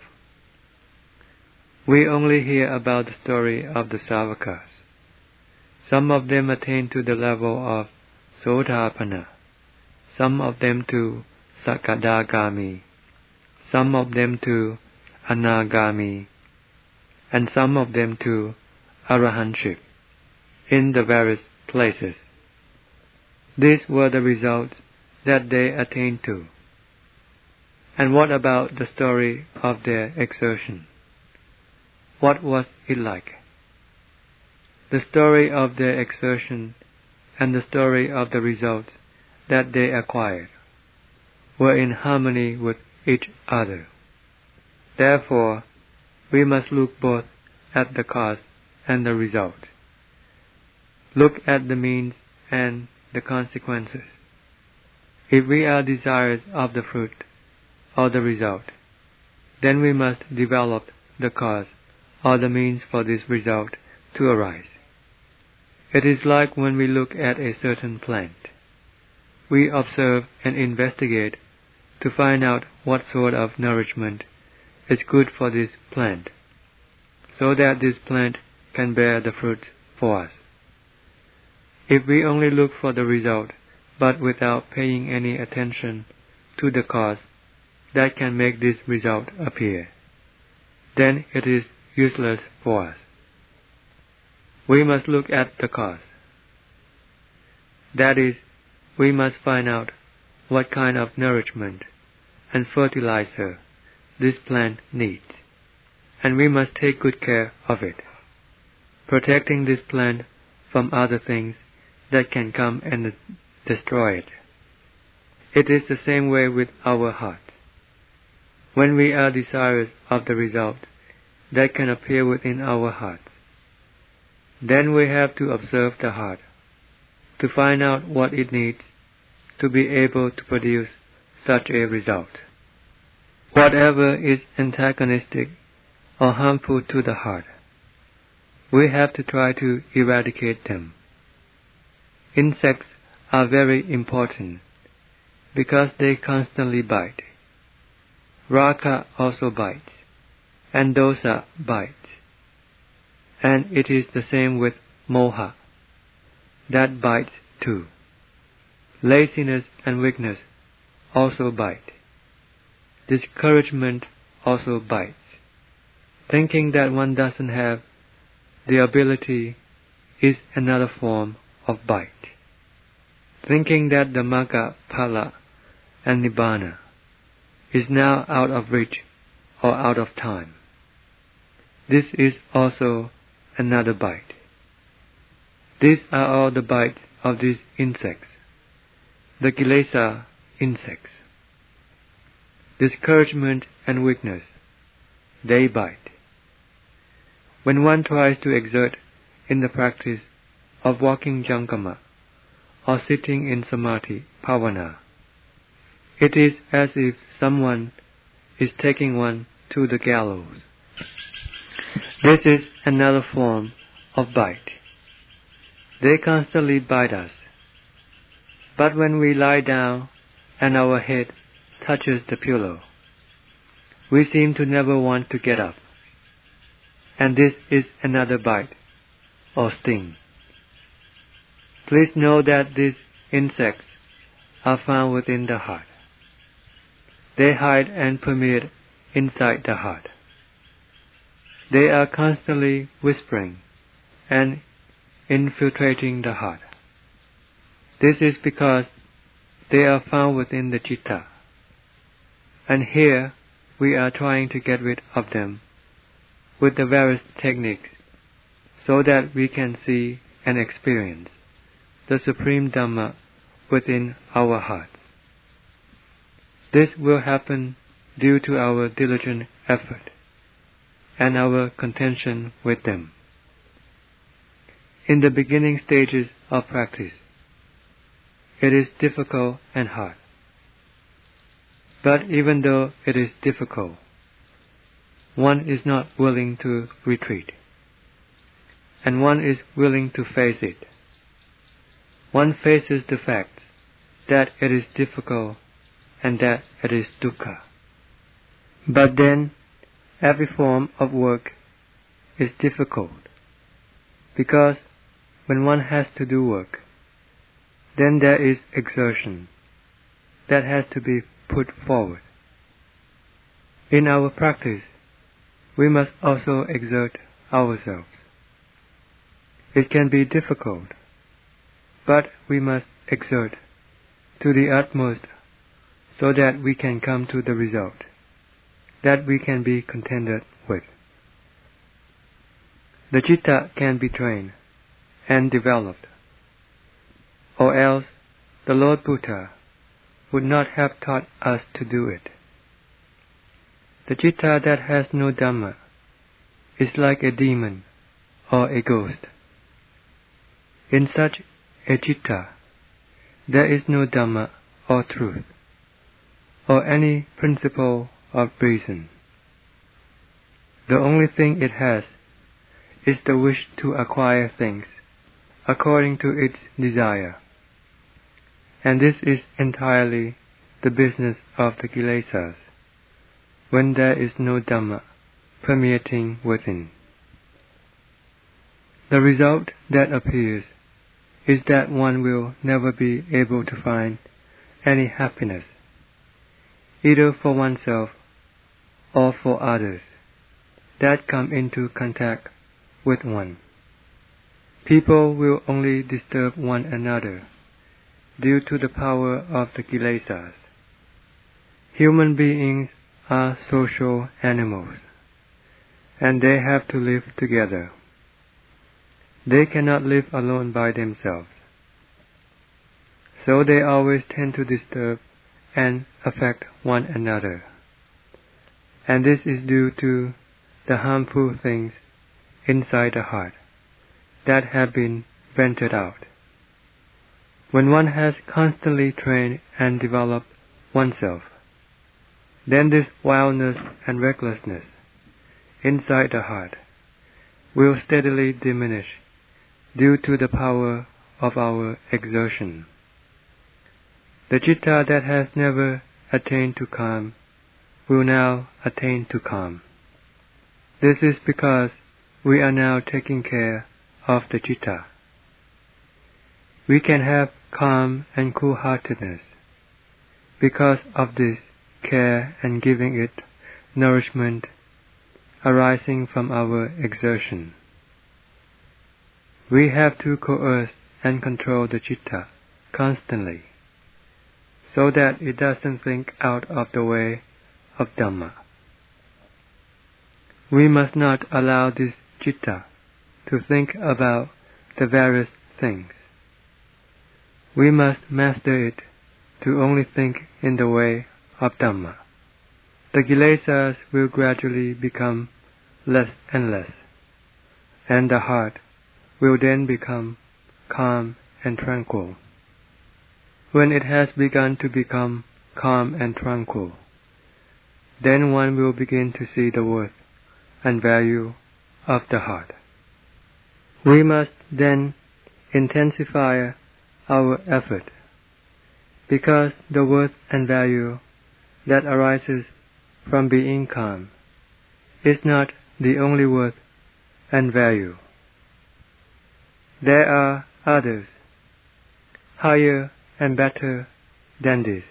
We only hear about the story of the Savakas. Some of them attain to the level of Sotapanna, some of them to Sakadagami, some of them to Anagami, and some of them to Arahantship in the various places. These were the results that they attained to. And what about the story of their exertion? What was it like? The story of their exertion and the story of the results that they acquired were in harmony with each other. Therefore, we must look both at the cause and the result. Look at the means and the consequences. If we are desirous of the fruit or the result, then we must develop the cause or the means for this result to arise. It is like when we look at a certain plant. We observe and investigate to find out what sort of nourishment is good for this plant, so that this plant can bear the fruits for us. If we only look for the result, but without paying any attention to the cause that can make this result appear, then it is useless for us. We must look at the cause. That is, we must find out what kind of nourishment and fertilizer this plant needs, and we must take good care of it, protecting this plant from other things that can come and destroy it. It is the same way with our hearts. When we are desirous of the result that can appear within our hearts, then we have to observe the heart, to find out what it needs to be able to produce such a result. Whatever is antagonistic or harmful to the heart, we have to try to eradicate them. Insects are very important because they constantly bite. Raga also bites, and dosa bites. And it is the same with moha, that bites too. Laziness and weakness also bite. Discouragement also bites. Thinking that one doesn't have the ability is another form of bite. Thinking that the Magga, Phala, and Nibbana is now out of reach or out of time. This is also another bite. These are all the bites of these insects, the Kilesa insects. Discouragement and weakness, they bite. When one tries to exert in the practice of walking Jankama or sitting in Samadhi, Pavana, it is as if someone is taking one to the gallows. This is another form of bite. They constantly bite us. But when we lie down and our head touches the pillow, we seem to never want to get up. And this is another bite or sting. Please know that these insects are found within the heart. They hide and permeate inside the heart. They are constantly whispering and infiltrating the heart. This is because they are found within the citta. And here we are trying to get rid of them with the various techniques so that we can see and experience the Supreme Dhamma within our hearts. This will happen due to our diligent effort and our contention with them. In the beginning stages of practice, it is difficult and hard. But even though it is difficult, one is not willing to retreat, and one is willing to face it. One faces the fact that it is difficult and that it is dukkha. But then, every form of work is difficult, because when one has to do work, then there is exertion that has to be put forward. In our practice, we must also exert ourselves. It can be difficult, but we must exert to the utmost so that we can come to the result that we can be contented with. The citta can be trained and developed, or else the Lord Buddha would not have taught us to do it. The citta that has no Dhamma is like a demon or a ghost. In such a citta, there is no Dhamma or truth, or any principle of reason. The only thing it has is the wish to acquire things according to its desire. And this is entirely the business of the Kilesas, when there is no Dhamma permeating within. The result that appears is that one will never be able to find any happiness, either for oneself or for others, that come into contact with one. People will only disturb one another due to the power of the Kilesas. Human beings are social animals, and they have to live together. They cannot live alone by themselves. So they always tend to disturb and affect one another. And this is due to the harmful things inside the heart that have been vented out. When one has constantly trained and developed oneself, then this wildness and recklessness inside the heart will steadily diminish due to the power of our exertion. The citta that has never attained to calm will now attain to calm. This is because we are now taking care of the citta. We can have calm and cool-heartedness because of this care and giving it nourishment arising from our exertion. We have to coerce and control the citta constantly, so that it doesn't think out of the way of Dhamma. We must not allow this citta to think about the various things. We must master it to only think in the way of Dhamma. The kilesas will gradually become less and less, and the heart will then become calm and tranquil. When it has begun to become calm and tranquil, then one will begin to see the worth and value of the heart. We must then intensify our effort, because the worth and value that arises from being calm is not the only worth and value. There are others, higher and better than this.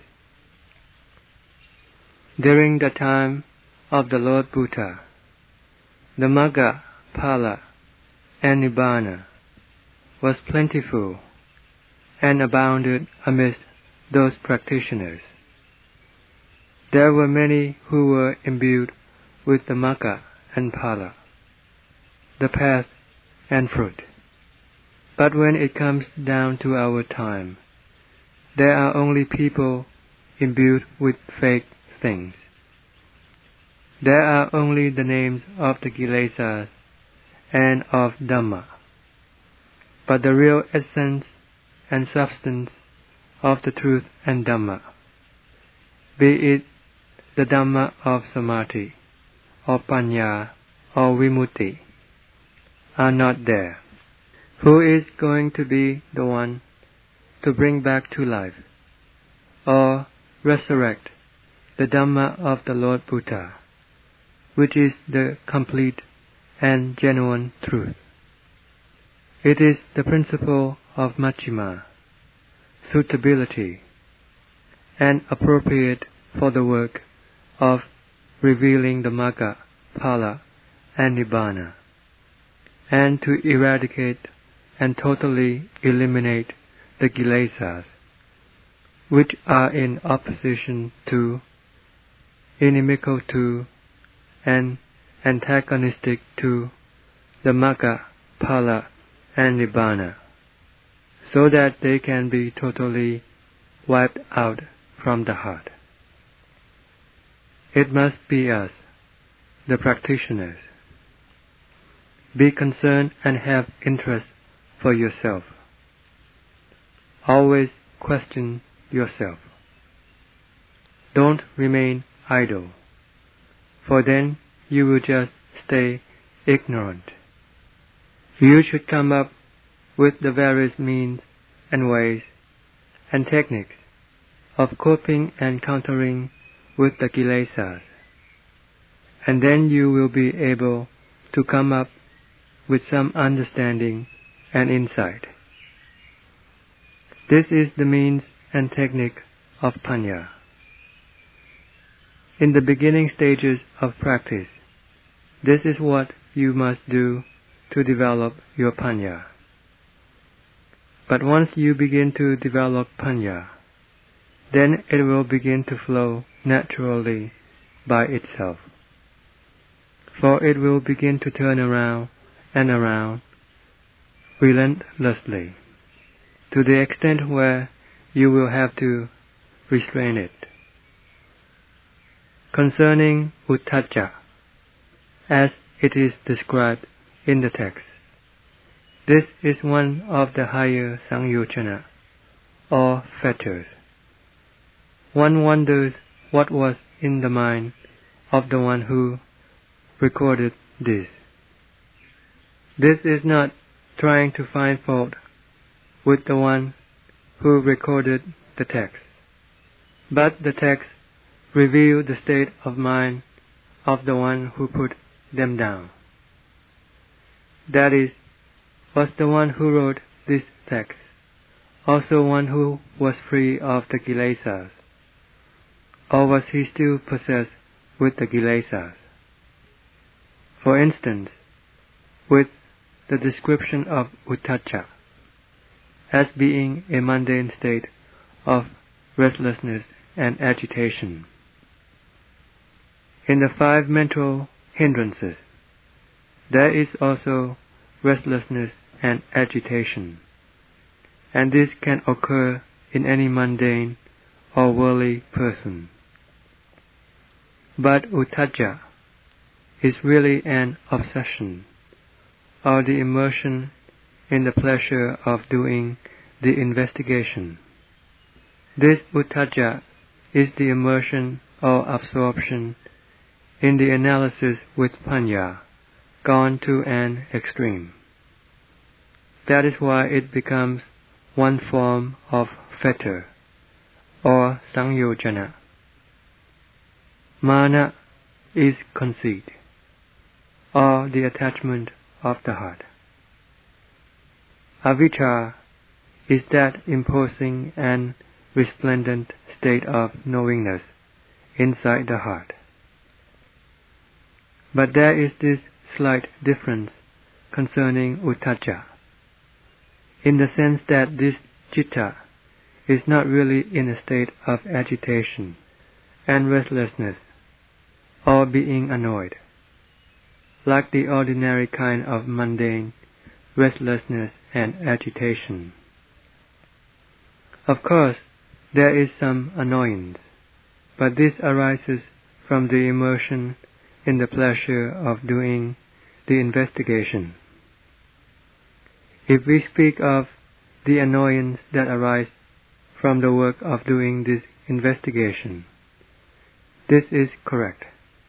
During the time of the Lord Buddha, the Magga, Phala, and Nibbana was plentiful and abounded amidst those practitioners. There were many who were imbued with the Magga and Phala, the path and fruit. But when it comes down to our time, there are only people imbued with fake things. There are only the names of the kilesas and of Dhamma, but the real essence and substance of the truth and Dhamma, be it the Dhamma of Samadhi, or Panya, or Vimutti, are not there. Who is going to be the one to bring back to life, or resurrect the Dhamma of the Lord Buddha, which is the complete and genuine truth? It is the principle of Majjhima, suitability, and appropriate for the work of revealing the Magga, Phala, and Nibbana, and to eradicate and totally eliminate the kilesas, which are in opposition to, inimical to, and antagonistic to the Magga, Phala, and Nibbana, so that they can be totally wiped out from the heart. It must be us, the practitioners. Be concerned and have interest for yourself. Always question yourself. Don't remain idle, for then you will just stay ignorant. You should come up with the various means and ways and techniques of coping and countering with the kilesas, and then you will be able to come up with some understanding and insight. This is the means and technique of Panya. In the beginning stages of practice, this is what you must do to develop your Panya. But once you begin to develop Panya, then it will begin to flow naturally by itself. For it will begin to turn around and around relentlessly, to the extent where you will have to restrain it. Concerning Uddhacca, as it is described in the text, this is one of the higher Sangyojana, or fetters. One wonders what was in the mind of the one who recorded this. This is not trying to find fault with the one who recorded the text, but the text reveals the state of mind of the one who put them down. That is, was the one who wrote this text also one who was free of the kilesas, or was he still possessed with the kilesas? For instance, with the description of uddhacca as being a mundane state of restlessness and agitation. In the five mental hindrances, there is also restlessness and agitation, and this can occur in any mundane or worldly person. But uddhacca is really an obsession, or the immersion in the pleasure of doing the investigation. This uddhacca is the immersion or absorption in the analysis with panya, gone to an extreme. That is why it becomes one form of fetter, or sangyojana. Mana is conceit, or the attachment of the heart. Avijja is that imposing and resplendent state of knowingness inside the heart. But there is this slight difference concerning uddhacca, in the sense that this citta is not really in a state of agitation and restlessness or being annoyed, like the ordinary kind of mundane restlessness and agitation. Of course, there is some annoyance, but this arises from the immersion in the pleasure of doing the investigation. If we speak of the annoyance that arises from the work of doing this investigation, this is correct.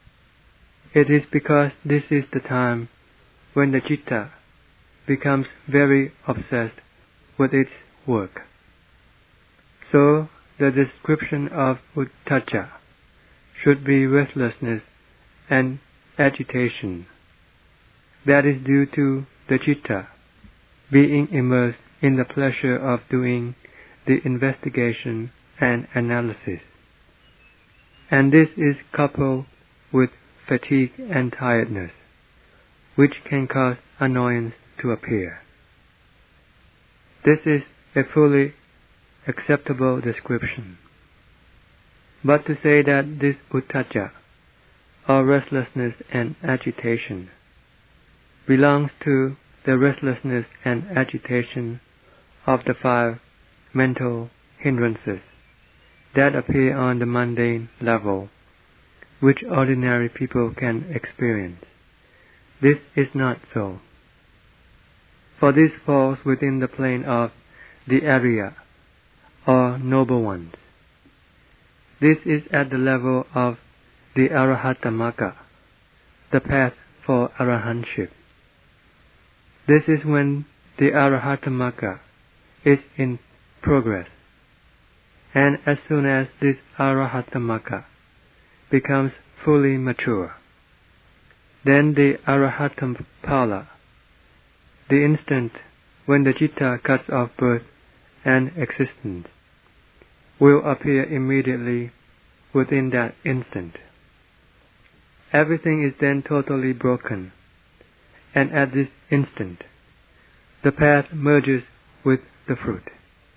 It is because this is the time when the citta becomes very obsessed with its work. So the description of uddhacca should be restlessness and agitation. That is due to the citta being immersed in the pleasure of doing the investigation and analysis. And this is coupled with fatigue and tiredness, which can cause annoyance to appear. This is a fully acceptable description. But to say that this uddhacca, or restlessness and agitation, belongs to the restlessness and agitation of the five mental hindrances that appear on the mundane level, which ordinary people can experience, this is not so. For this falls within the plane of the Arya, or noble ones. This is at the level of the Arahatamagga, the path for arahantship. This is when the Arahatamagga is in progress, and as soon as this Arahatamagga becomes fully mature, then the Arahatamapala, the instant when the citta cuts off birth and existence, will appear immediately within that instant. Everything is then totally broken, and at this instant, the path merges with the fruit.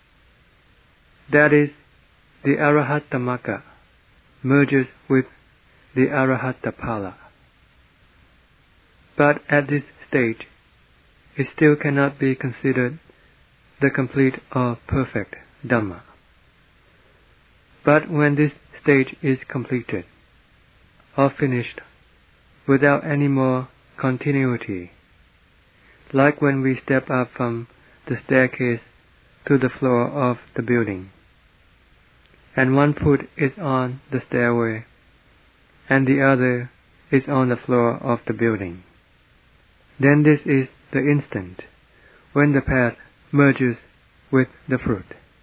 That is, the Arahatamagga merges with the Arahatapala. But at this stage, it still cannot be considered the complete or perfect Dhamma. But when this stage is completed, or finished, without any more continuity, like when we step up from the staircase to the floor of the building, and one foot is on the stairway, and the other is on the floor of the building, then this is the instant when the path merges with the fruit.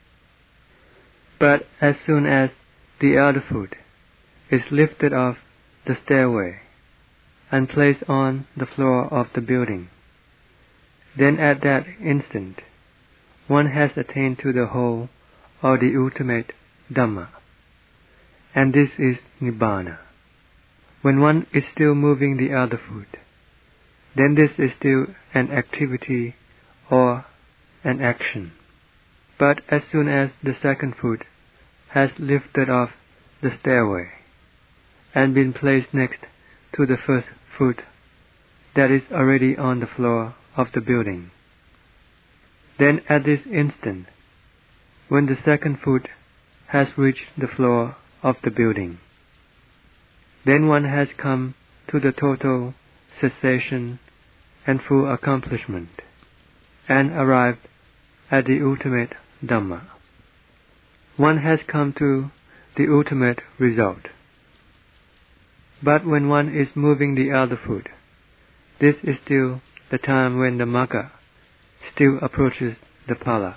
But as soon as the other foot is lifted off the stairway and placed on the floor of the building, then at that instant one has attained to the whole or the ultimate Dhamma, and this is Nibbana. When one is still moving the other foot, then this is still an activity or an action. But as soon as the second foot has lifted off the stairway and been placed next to the first foot that is already on the floor of the building, then at this instant, when the second foot has reached the floor of the building, then one has come to the total cessation and full accomplishment, and arrived at the ultimate Dhamma. One has come to the ultimate result. But when one is moving the other foot, this is still the time when the Magga still approaches the Phala.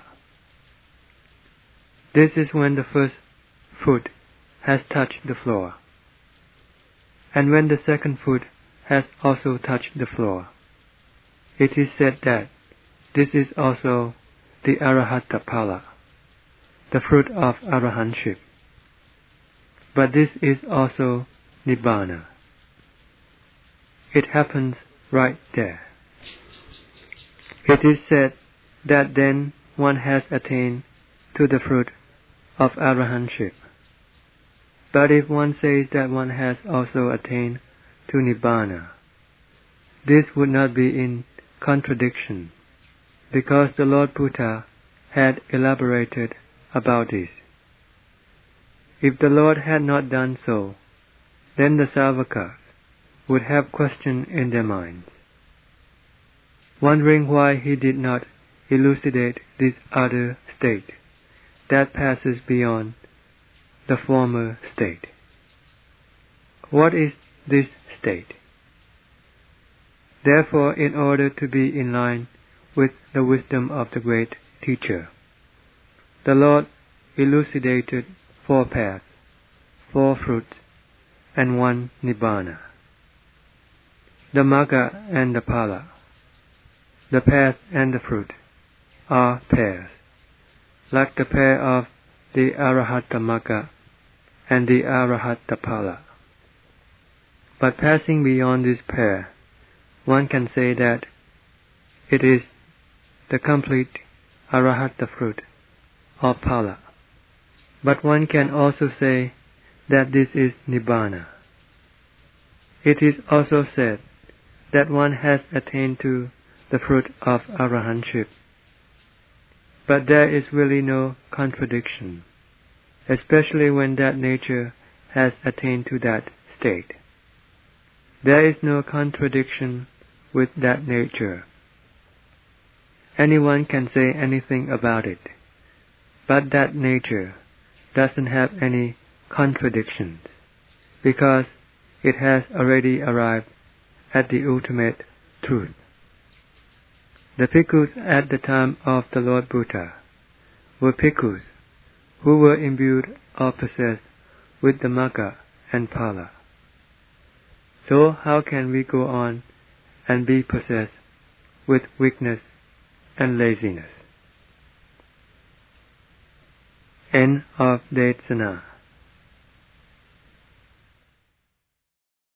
This is when the first foot has touched the floor, and when the second foot has also touched the floor. It is said that this is also the Arahata Phala, the fruit of arahantship. But this is also Nibbana. It happens right there. It is said that then one has attained to the fruit of arahantship. But if one says that one has also attained to Nibbana, this would not be in contradiction, because the Lord Buddha had elaborated about this. If the Lord had not done so, then the Savakas would have questioned in their minds, wondering why he did not elucidate this other state that passes beyond the former state. What is this state? Therefore, in order to be in line with the wisdom of the great teacher, the Lord elucidated four paths, four fruits, and one Nibbana. The Magga and the Phala, the path and the fruit, are pairs, like the pair of the Arahata Magga and the Arahata Phala. But passing beyond this pair, one can say that it is the complete Arahata fruit or Phala. But one can also say that this is Nibbana. It is also said that one has attained to the fruit of arahantship. But there is really no contradiction, especially when that nature has attained to that state. There is no contradiction with that nature. Anyone can say anything about it, but that nature doesn't have any contradictions, because it has already arrived at the ultimate truth. The bhikkhus at the time of the Lord Buddha were bhikkhus who were imbued or possessed with the Magga and Phala. So how can we go on and be possessed with weakness and laziness? End of Desana.